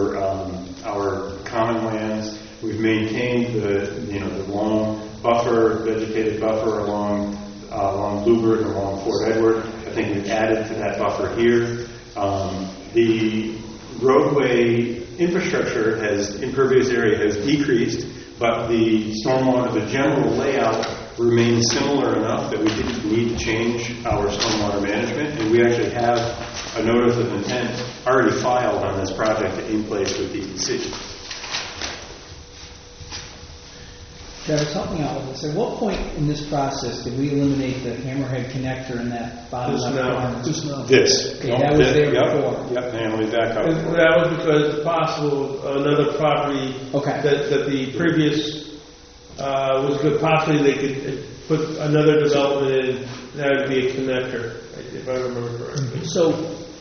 Speaker 11: common lands. We've maintained the long vegetated buffer along Bluebird and along Fort Edward. I think we've added to that buffer here. The roadway infrastructure impervious area has decreased, but the stormwater, the general layout remains similar enough that we didn't need to change our stormwater management, and we actually have a notice of intent already filed on this project in place with DEC.
Speaker 1: Travis, help me out with this. At what point in this process did we eliminate the hammerhead connector in that bottom
Speaker 4: Just
Speaker 1: left
Speaker 4: now.
Speaker 1: corner?
Speaker 4: Just now.
Speaker 11: This.
Speaker 1: Okay, that was there
Speaker 11: Yep,
Speaker 1: before.
Speaker 11: Yep, and we back up.
Speaker 4: And that was because possible another property
Speaker 1: Okay.
Speaker 4: that the previous was good. Possibly they could put another development in. That would be a connector, if I remember correctly.
Speaker 1: So,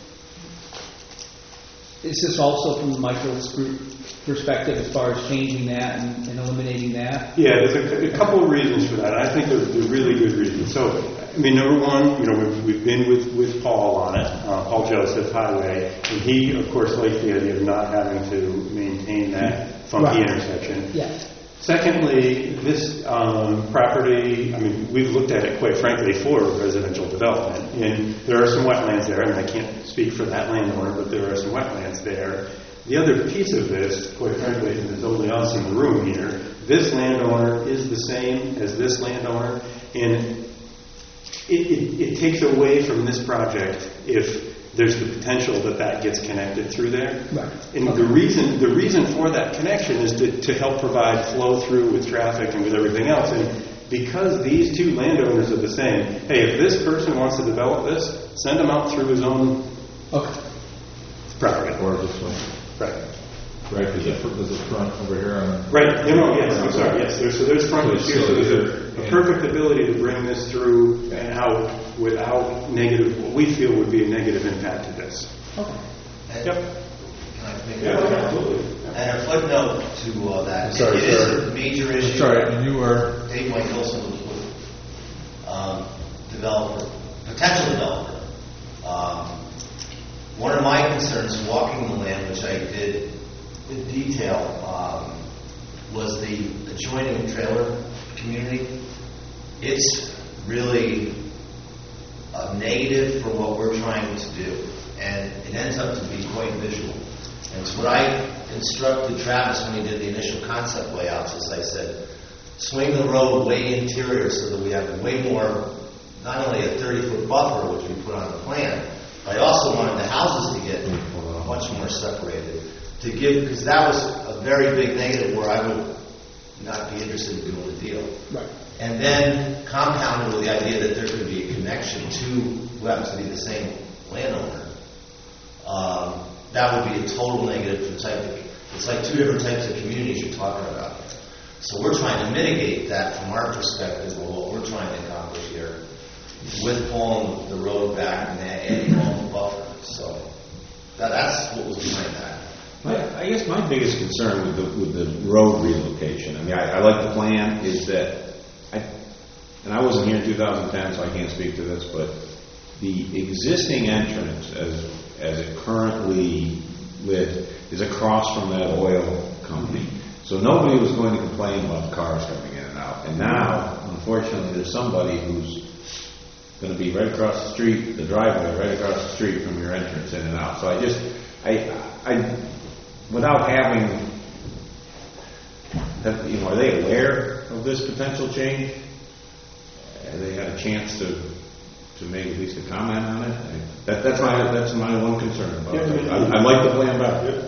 Speaker 1: is this also from the Michael's group perspective as far as changing that and eliminating that?
Speaker 11: Yeah, there's a couple of reasons for that. I think they're really good reasons. So, number one, we've been with Paul on it, Paul Joseph Highway, and he, of course, likes the idea of not having to maintain that funky intersection.
Speaker 1: Yeah.
Speaker 11: Secondly, this property, we've looked at it, quite frankly, for residential development, and there are some wetlands there, and I can't speak for that landowner, but there are some wetlands there. The other piece of this, quite frankly, and there's only us in the room here, this landowner is the same as this landowner, and it takes away from this project if there's the potential that gets connected through there.
Speaker 1: Right.
Speaker 11: And the reason for that connection is to help provide flow through with traffic and with everything else. And because these two landowners are the same, hey, if this person wants to develop this, send him out through his own property.
Speaker 2: Or this one.
Speaker 11: Right.
Speaker 2: Right, there's a front over here on...
Speaker 11: Right, yes, I'm sorry, yes. There's frontage here, so there's a perfect ability to bring this through and out without what we feel would be a negative impact to this.
Speaker 8: And-
Speaker 2: Yep.
Speaker 8: Can I make
Speaker 2: Yeah,
Speaker 8: a
Speaker 2: absolutely.
Speaker 8: And a footnote to that.
Speaker 2: Sorry,
Speaker 8: It is
Speaker 2: sorry.
Speaker 8: a major issue.
Speaker 2: Sorry, and you were,
Speaker 8: Dave Michelson was with developer, potential developer. One of my concerns walking the land, which I did in detail, was the adjoining trailer community. It's really a negative for what we're trying to do, and it ends up to be quite visual. And it's what I instructed Travis when he did the initial concept layouts, is I said, swing the road way interior so that we have way more, not only a 30-foot buffer, which we put on the plan, but I also wanted the houses to get much more separated, to give, because that was a very big negative where I would not be interested in doing the deal.
Speaker 1: Right.
Speaker 8: And then compounded with the idea that there could be a connection to who happens to be the same landowner. That would be a total negative for the type of, it's like two different types of communities you're talking about. So we're trying to mitigate that from our perspective of what we're trying to accomplish here with pulling the road back and adding all the buffer. So that's what was behind that.
Speaker 6: I guess my biggest concern with the road relocation, I mean, I like the plan, is that, and I wasn't here in 2010, so I can't speak to this, but the existing entrance as it currently lit is across from that oil company. So nobody was going to complain about cars coming in and out. And now, unfortunately, there's somebody who's going to be right across the street, the driveway right across the street from your entrance in and out. So I without having, are they aware of this potential change? Have they had a chance to make at least a comment on it? That's my one concern about it. I like the plan better.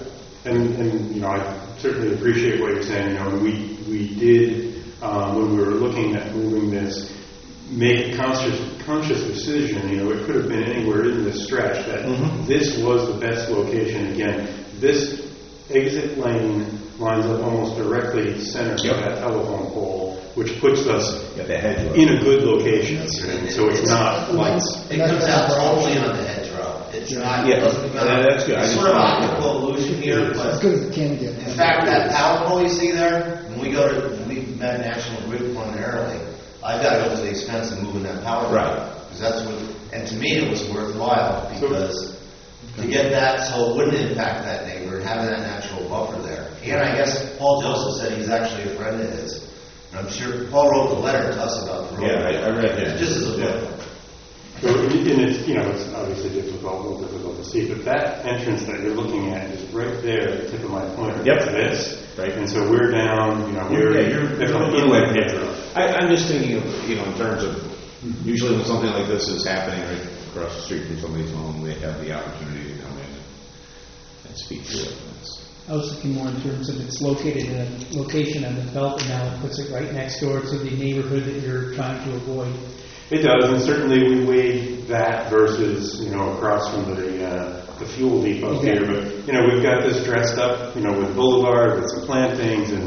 Speaker 11: And I certainly appreciate what you're saying. We did, when we were looking at moving this, make a conscious decision. It could have been anywhere in this stretch that this was the best location. Again, this exit lane lines up almost directly center to that telephone pole, which puts us in a good location. So it's not like...
Speaker 8: It comes out totally on the hedgerow. It's not...
Speaker 6: Yeah, that's good.
Speaker 8: It's sort of optical illusion here, but...
Speaker 10: As good as it can get.
Speaker 8: In fact, that power pole you see there, when we met National Grid preliminarily, I've got to go to the expense of moving that power pole.
Speaker 6: Right.
Speaker 8: Because that's what... And to me, it was worthwhile, because to get that so it wouldn't impact that neighbor and having that natural buffer there. And I guess Paul Joseph said he's actually a friend of his. And I'm sure Paul wrote the letter to us about the road.
Speaker 6: Yeah, I read that.
Speaker 8: Just as a book.
Speaker 11: So, and it's obviously difficult to see, but that entrance that you're looking at is right there at the tip of my pointer.
Speaker 6: Yep.
Speaker 11: To this.
Speaker 6: Right.
Speaker 11: And so we're down, we're definitely in the hedgerow.
Speaker 6: I'm just thinking of, in terms of, usually when something like this is happening right across the street from somebody's home, they have the opportunity to come in and speak to it.
Speaker 1: I was thinking more in terms of it's located in a location and the developer now puts it right next door to the neighborhood that you're trying to avoid.
Speaker 11: It does, and certainly we weighed that versus, across from the fuel depot here. But, we've got this dressed up, with boulevard, with some plantings, and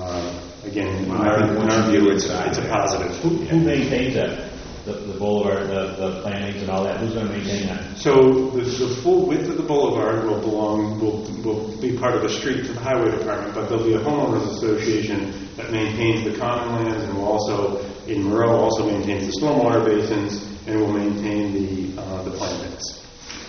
Speaker 11: again, in our view, it's a positive.
Speaker 7: Who maintains that? The boulevard, the plantings and all that? Who's going to maintain that?
Speaker 11: So the full width of the boulevard will be part of the street to the highway department, but there'll be a homeowners association that maintains the common lands, and will also, in Moreau, also maintains the stormwater basins, and will maintain the plantings.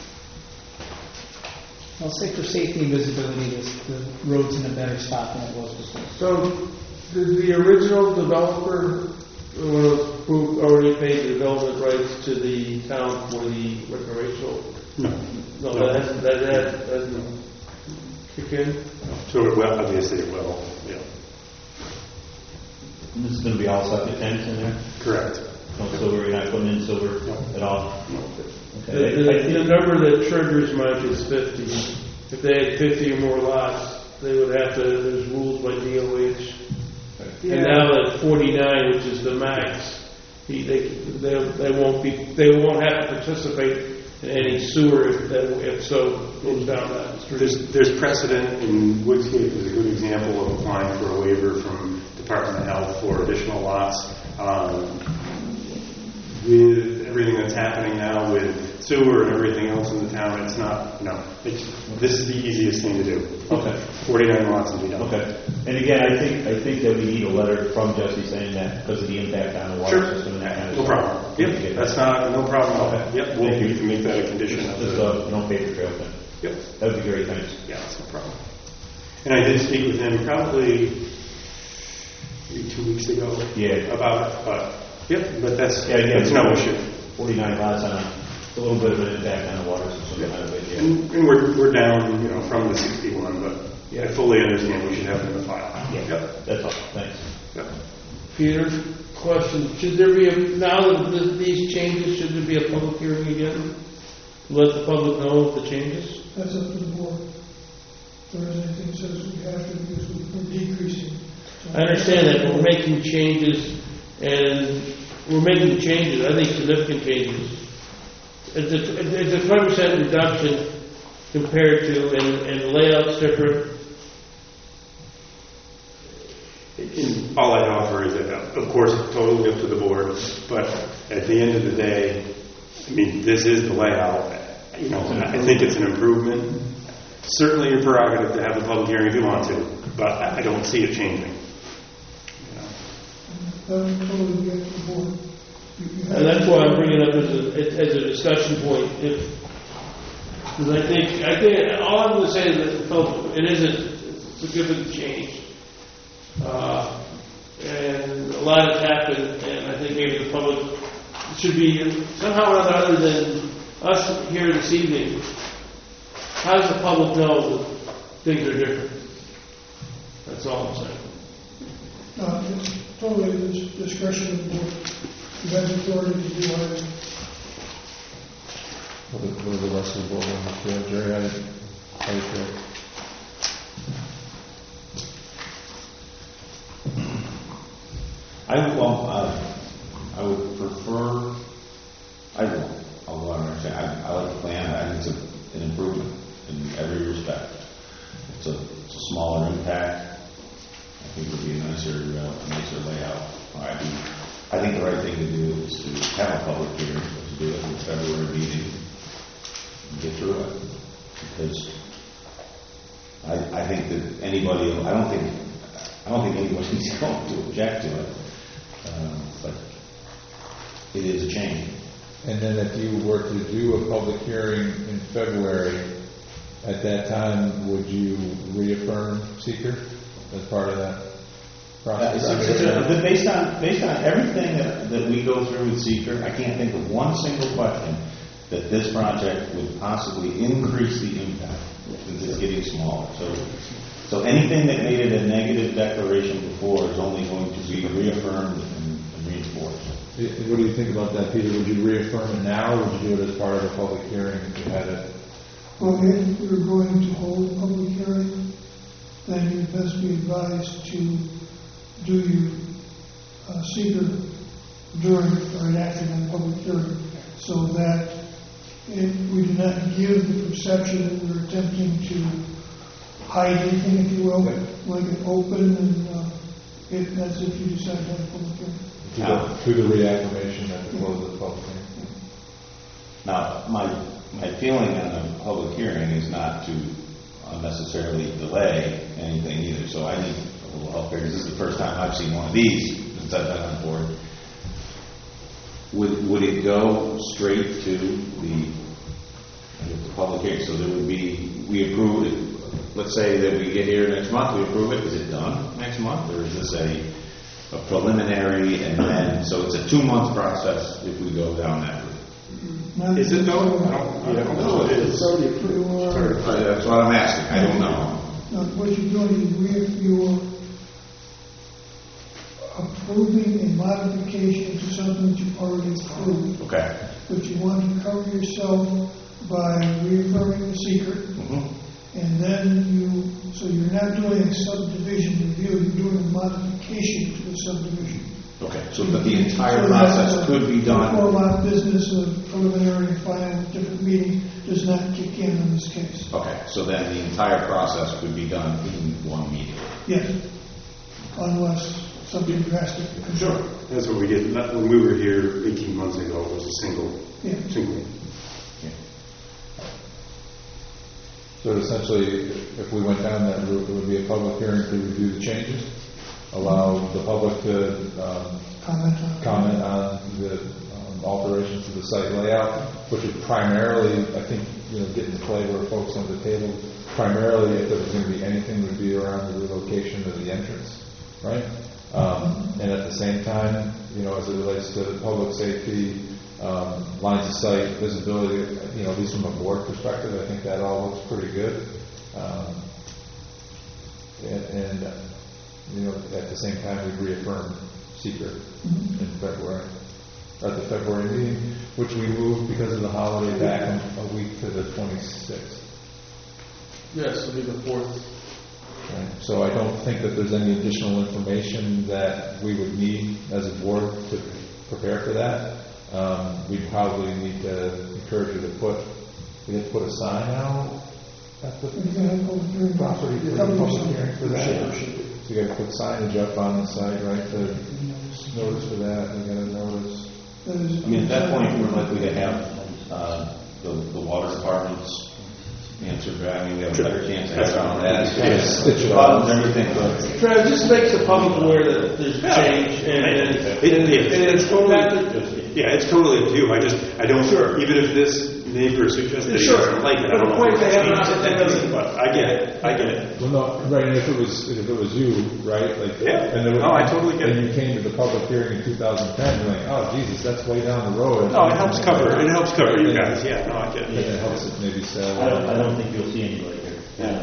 Speaker 1: I'll say for safety and visibility, the road's in a better spot than it was before.
Speaker 4: So, did the original developer, when it was approved, already paid the development rights to the town for the recreational?
Speaker 11: No.
Speaker 4: No, that hasn't kicked in?
Speaker 11: So it will, obviously it will, yeah.
Speaker 7: And this is going to be all septic tanks in there?
Speaker 11: Correct.
Speaker 7: No silver, you're not putting in silver at all? Okay.
Speaker 4: The number that triggers Mike is 50. If they had 50 or more lots, they would have to, there's rules by DOH. And now at 49, which is the max, they won't have to participate in any sewer if so goes down that street.
Speaker 11: There's precedent, and Woodscape is a good example of applying for a waiver from Department of Health for additional lots. With everything that's happening now with sewer and everything else in the town, it's not, no. This is the easiest thing to do.
Speaker 7: Okay.
Speaker 11: 49 lots and be done.
Speaker 7: Okay. And again, I think that we need a letter from Jesse saying that because of the impact on the water
Speaker 11: Sure.
Speaker 7: system and that kind of
Speaker 11: No
Speaker 7: stuff.
Speaker 11: problem. Yep, that's not, no problem at all.
Speaker 7: Okay.
Speaker 11: Yep,
Speaker 7: Thank you.
Speaker 11: we can make that a condition of
Speaker 7: Just
Speaker 11: the...
Speaker 7: no paper trail thing.
Speaker 11: Yep.
Speaker 7: That would be great, thanks.
Speaker 11: Yeah, that's no problem. And I did speak with him probably maybe 2 weeks ago.
Speaker 7: Yeah.
Speaker 11: About it, but, yep, but that's
Speaker 7: Yeah,
Speaker 11: no issue.
Speaker 7: 49 lots on a little bit of an impact on the water system.
Speaker 11: Yep.
Speaker 7: Kind of idea.
Speaker 11: And we're down, from the 61, but I fully understand we should have it in the file.
Speaker 7: Yeah,
Speaker 11: Yep.
Speaker 7: that's all, thanks.
Speaker 11: Yep.
Speaker 4: Peter, question, should there be, now that these changes, should there be a public hearing again? Let the public know of the changes?
Speaker 9: That's up to the board. If there is anything that says we have to, because we're decreasing.
Speaker 4: I understand that, but we're making changes, and we're making changes, I think significant changes. It's a 20% reduction compared to, and the layout's different.
Speaker 11: And all I'd offer is that, of course, totally up to the board, but at the end of the day, I mean, this is the layout. I think it's an improvement. Certainly your prerogative to have a public hearing if you want to, but I don't see it changing.
Speaker 9: That would totally be up to the board.
Speaker 4: And that's why I'm bringing it up as a discussion point. Because I think all I'm going to say is that it is a significant change, and a lot has happened. And I think maybe the public should be somehow or other than us here this evening. How does the public know that things are different? That's all I'm saying.
Speaker 9: It's totally the discretion of the board. You have authority to do whatever.
Speaker 2: What do the rest of the board want to feel? Jerry, how do you feel?
Speaker 6: I would prefer, I'll go on and say, I like the plan. I think it's an improvement in every respect. It's a smaller impact. I think it would be a nicer layout. I think the right thing to do is to have a public hearing, to do it in the February meeting, and get through it. Because I think that I don't think anybody's going to object to it. But it is a change.
Speaker 2: And then if you were to do a public hearing in February, at that time, would you reaffirm seeker as part of that process?
Speaker 6: Based on everything that we go through with seeker, I can't think of one single question that this project would possibly increase the impact since it's getting smaller. So anything that made it a negative declaration before is only going to be reaffirmed and reinforced.
Speaker 2: What do you think about that, Peter? Would you reaffirm it now, or would you do it as part of a public hearing if you had it?
Speaker 9: Well, if we're going to hold a public hearing, then you'd best be advised to do your seeker during or right after the public hearing, so that we do not give the perception that we're attempting to hide anything, if you will, like it open, and that's if you decide to have a public hearing.
Speaker 2: To the reaffirmation at the close of the public hearing.
Speaker 6: Now, my feeling on a public hearing is not to unnecessarily delay anything either, so I need a little help here, because this is the first time I've seen one of these since I've been on board. Would it go straight to the public hearing? So there would be, we approve it, let's say that we get here next month, we approve it, is it done next month, or is this a preliminary, and then, so it's a 2-month process if we go down that route?
Speaker 11: Is it though? I don't know what it is.
Speaker 6: That's what I'm asking. I don't know.
Speaker 9: What you're doing is you're approving a modification to something that you've already approved.
Speaker 6: Okay.
Speaker 9: But you want to cover yourself by reaffirming the secret, and then so you're not doing a subdivision review, you're doing a modification to the subdivision.
Speaker 6: Okay, so but the entire process could be done.
Speaker 9: The 4-lot business of preliminary and final different meeting does not kick in this case.
Speaker 6: Okay, so then the entire process could be done in one meeting.
Speaker 9: Yes, unless something drastic.
Speaker 11: Sure. That's what we did. When we were here 18 months ago, it was a single.
Speaker 2: So essentially, if we went down that route, it would be a public hearing to review the changes, allow the public to comment on the alterations to the site layout, which would primarily, I think, get in the flavor of folks on the table. Primarily, if there was going to be anything, would be around the relocation of the entrance, right? And at the same time, as it relates to public safety, lines of sight, visibility, at least from a board perspective, I think that all looks pretty good. And at the same time, we reaffirmed secret in February, at the February meeting, which we moved because of the holiday back a week to the 26th.
Speaker 4: Yes, it'll be the 4th.
Speaker 2: Right. So I don't think that there's any additional information that we would need as a board to prepare for that. We probably need to encourage you to put a sign out at the property for the public hearing for that. So you got to put signage up on the site, right? The notice for that. We got to notice.
Speaker 6: I mean, at that point, we're likely to have the water department's answer back. I mean, we have a better chance of having that. Problems, everything.
Speaker 4: Travis, just makes the public aware that there's change, and it's totally.
Speaker 11: Yeah, it's totally up to you. I don't. Sure. Even if this neighbor suggests that he doesn't like it, I don't know if it's changed. But I get it.
Speaker 2: Well, no, right. And if it was you, right? Like,
Speaker 11: yeah.
Speaker 2: And
Speaker 11: I totally get it.
Speaker 2: And you came to the public hearing in 2010, you're like, oh Jesus, that's way down the road.
Speaker 11: No, it helps cover you guys. Yeah, no, I get it.
Speaker 2: It helps it maybe sell.
Speaker 7: I don't think you'll see anybody here.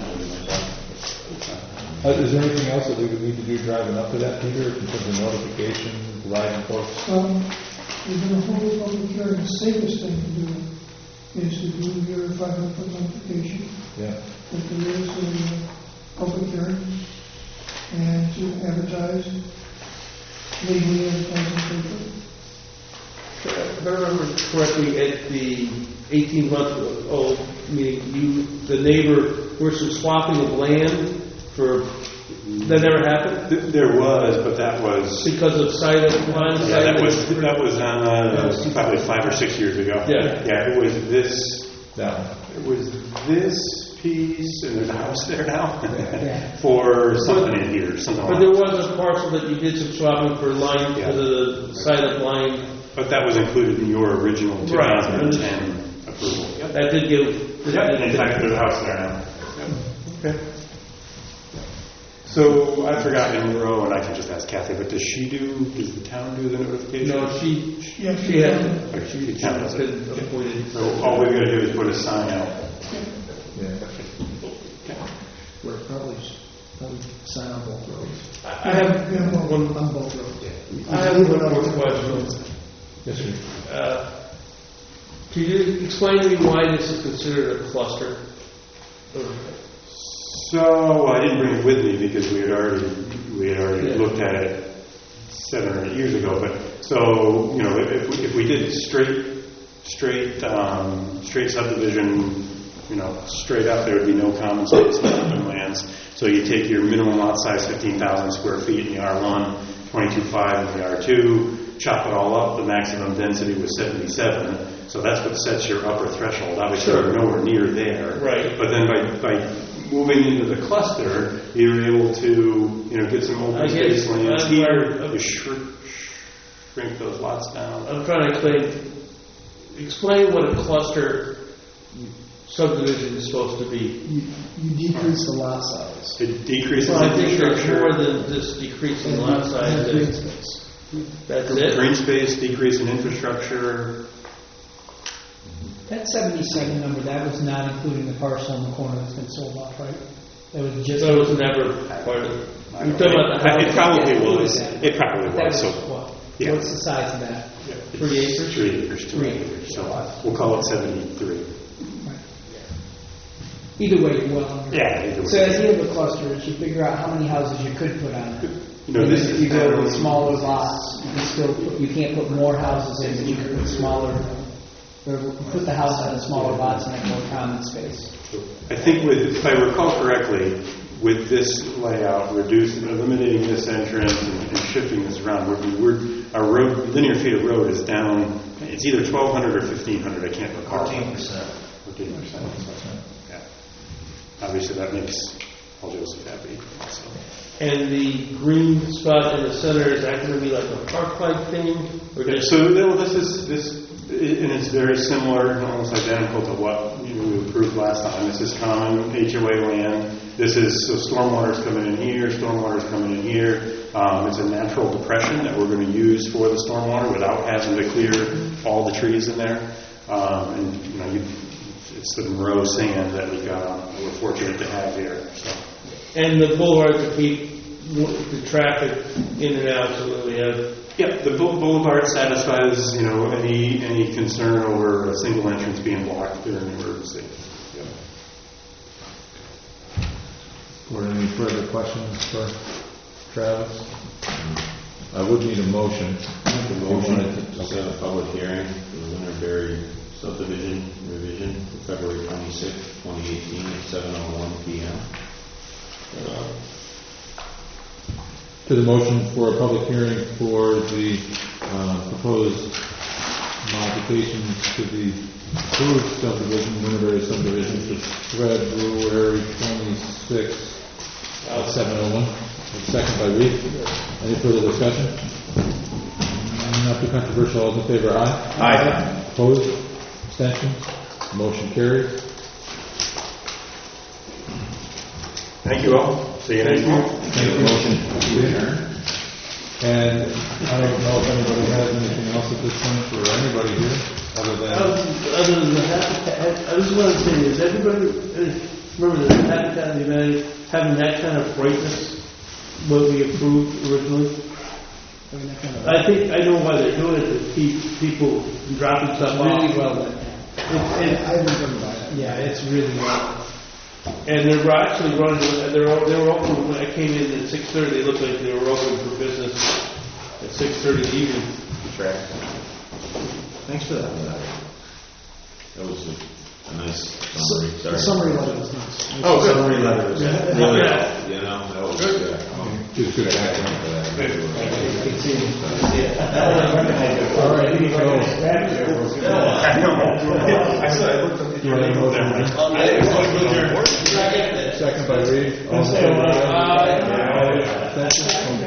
Speaker 2: Is there anything else that we would need to do driving up to that, Peter, in terms of notification, providing folks?
Speaker 9: We're going to hold a public hearing. The safest thing to do is to do your 500-foot notification.
Speaker 2: Yeah.
Speaker 9: That there is a public hearing and to advertise, legally advertise in the paper.
Speaker 4: If I remember correctly, at the 18-month-old meeting, the neighbor, there was some swapping of land for. That never happened?
Speaker 11: There was, but that was
Speaker 4: because of silent lines.
Speaker 11: Yeah, that was probably 5 or 6 years ago.
Speaker 4: Yeah,
Speaker 11: it was this. It was this piece, and there's a house there now for something in here.
Speaker 4: But there was a parcel that you did some swapping for line for the silent line.
Speaker 11: But that was included in your original 2010 approval.
Speaker 4: Yep. That did give.
Speaker 11: In fact, there's a house there now. Yep. Okay. So I forgot in a row, and I can just ask Kathy, but does the town do the notification?
Speaker 4: No, she has.
Speaker 11: The town does it.
Speaker 4: Appointed.
Speaker 11: So all we've got to do is put a sign out.
Speaker 10: We're probably sign on both roads.
Speaker 4: I have one
Speaker 10: on both roads.
Speaker 4: I have one more question.
Speaker 2: Yes, sir.
Speaker 4: Can you explain to me why this is considered a cluster?
Speaker 11: So I didn't bring it with me because we had already looked at it 7 or 8 years ago. But so if we did straight subdivision, straight up, there would be no common space in open lands. So you take your minimum lot size, 15,000 square feet in the R1, 22.5 in the R2, chop it all up. The maximum density was 77. So that's what sets your upper threshold. Obviously, we're nowhere near there.
Speaker 4: Right.
Speaker 11: But then by moving into the cluster, you're able to, get some open space lands here. You shrink those lots down.
Speaker 4: I'm trying to explain what a cluster subdivision is supposed to be.
Speaker 10: You decrease the lot size.
Speaker 11: It decreases
Speaker 4: I think there's
Speaker 11: infrastructure.
Speaker 4: more than just decreasing lot size.
Speaker 10: Green space.
Speaker 4: That's it?
Speaker 11: Green space, decrease in infrastructure.
Speaker 1: That 77 number, that was not including the parcel in the corner that's been sold off, right? That was just.
Speaker 4: That was never part of it. You're talking about the house.
Speaker 11: It probably was. It probably
Speaker 1: That
Speaker 11: was.
Speaker 1: was
Speaker 11: So,
Speaker 1: what?
Speaker 11: yeah.
Speaker 1: What's the size of that?
Speaker 4: 3 acres?
Speaker 11: 3 acres.
Speaker 1: 3 acres.
Speaker 11: So we'll call it 73.
Speaker 1: Right. Either way, you're well under.
Speaker 11: Yeah, either way.
Speaker 1: So the idea of a cluster is you figure out how many houses you could put on it. And
Speaker 11: This
Speaker 1: if you go with smaller lots, you can't put more houses in, but you can put smaller. Or put the house on the smaller lots and have more common space.
Speaker 11: I think if I recall correctly, with this layout, eliminating this entrance and shifting this around, our linear feet of road is down. It's either 1,200 or 1,500. I can't recall.
Speaker 8: 14%.
Speaker 11: 14%. Yeah. obviously that makes Paul Joseph happy, so.
Speaker 4: And the green spot in the center, is that gonna be like a park-like thing? Or
Speaker 11: Okay,
Speaker 4: just,
Speaker 11: so no, and it's very similar, almost identical to what we approved last time. This is common HOA land. This is, so stormwater's coming in here, stormwater's coming in here. It's a natural depression that we're going to use for the stormwater without having to clear all the trees in there. And it's the Monroe sand that we're fortunate to have here. So.
Speaker 4: and the boulevard to keep the traffic in and out so that we have,
Speaker 11: Yep, the boulevard satisfies, any concern over a single entrance being blocked during an emergency. Yep.
Speaker 2: Board, any further questions for Travis? I would need a motion.
Speaker 6: The motion to set a public hearing for the Winterberry subdivision revision for February 26, 2018 at 7:01 p.m.
Speaker 2: To the motion for a public hearing for the proposed modifications to the approved subdivision, Winterberry subdivision for February 26 at 7:01. Second by Reed. Any further discussion? Not too controversial. All those in favor, aye?
Speaker 3: Aye.
Speaker 2: Opposed? Abstentions? Motion carried.
Speaker 11: Thank you all. See you next month.
Speaker 2: Motion to adjourn. And I don't know if anybody has anything else at this point for anybody here, other than...
Speaker 4: other than the habitat, I just want to say, is everybody, remember the Habitat United having that kind of brightness, what we approved originally? I know why they're doing it, to keep people from dropping stuff off.
Speaker 1: Really well lit.
Speaker 10: I haven't driven by it.
Speaker 1: Yeah, it's really well.
Speaker 4: And they're actually running, they were open, when I came in at 6:30, they looked like they were open for business at 6:30 in the evening.
Speaker 6: Thanks for that. That was a nice summary.
Speaker 10: The summary letter was nice.
Speaker 6: Oh, summary letter was
Speaker 4: Yeah.
Speaker 6: really,
Speaker 4: Yeah.
Speaker 6: that was good.
Speaker 2: Just good background for that.
Speaker 7: All
Speaker 2: right,
Speaker 11: You want to move there?
Speaker 2: Second by Reed. All in favor, aye. Abstentions?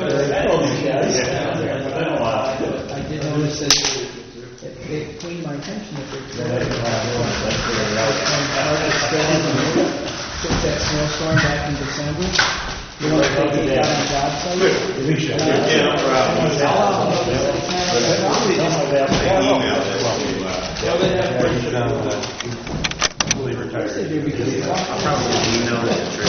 Speaker 1: I did notice that it cleaned my attention that they're took that snowstorm back in December. You know, they did that on the job site.
Speaker 6: Yeah, no problem.
Speaker 11: Well, they have to break it down with that. Fully retired.
Speaker 1: Because
Speaker 8: Probably email it to Trish.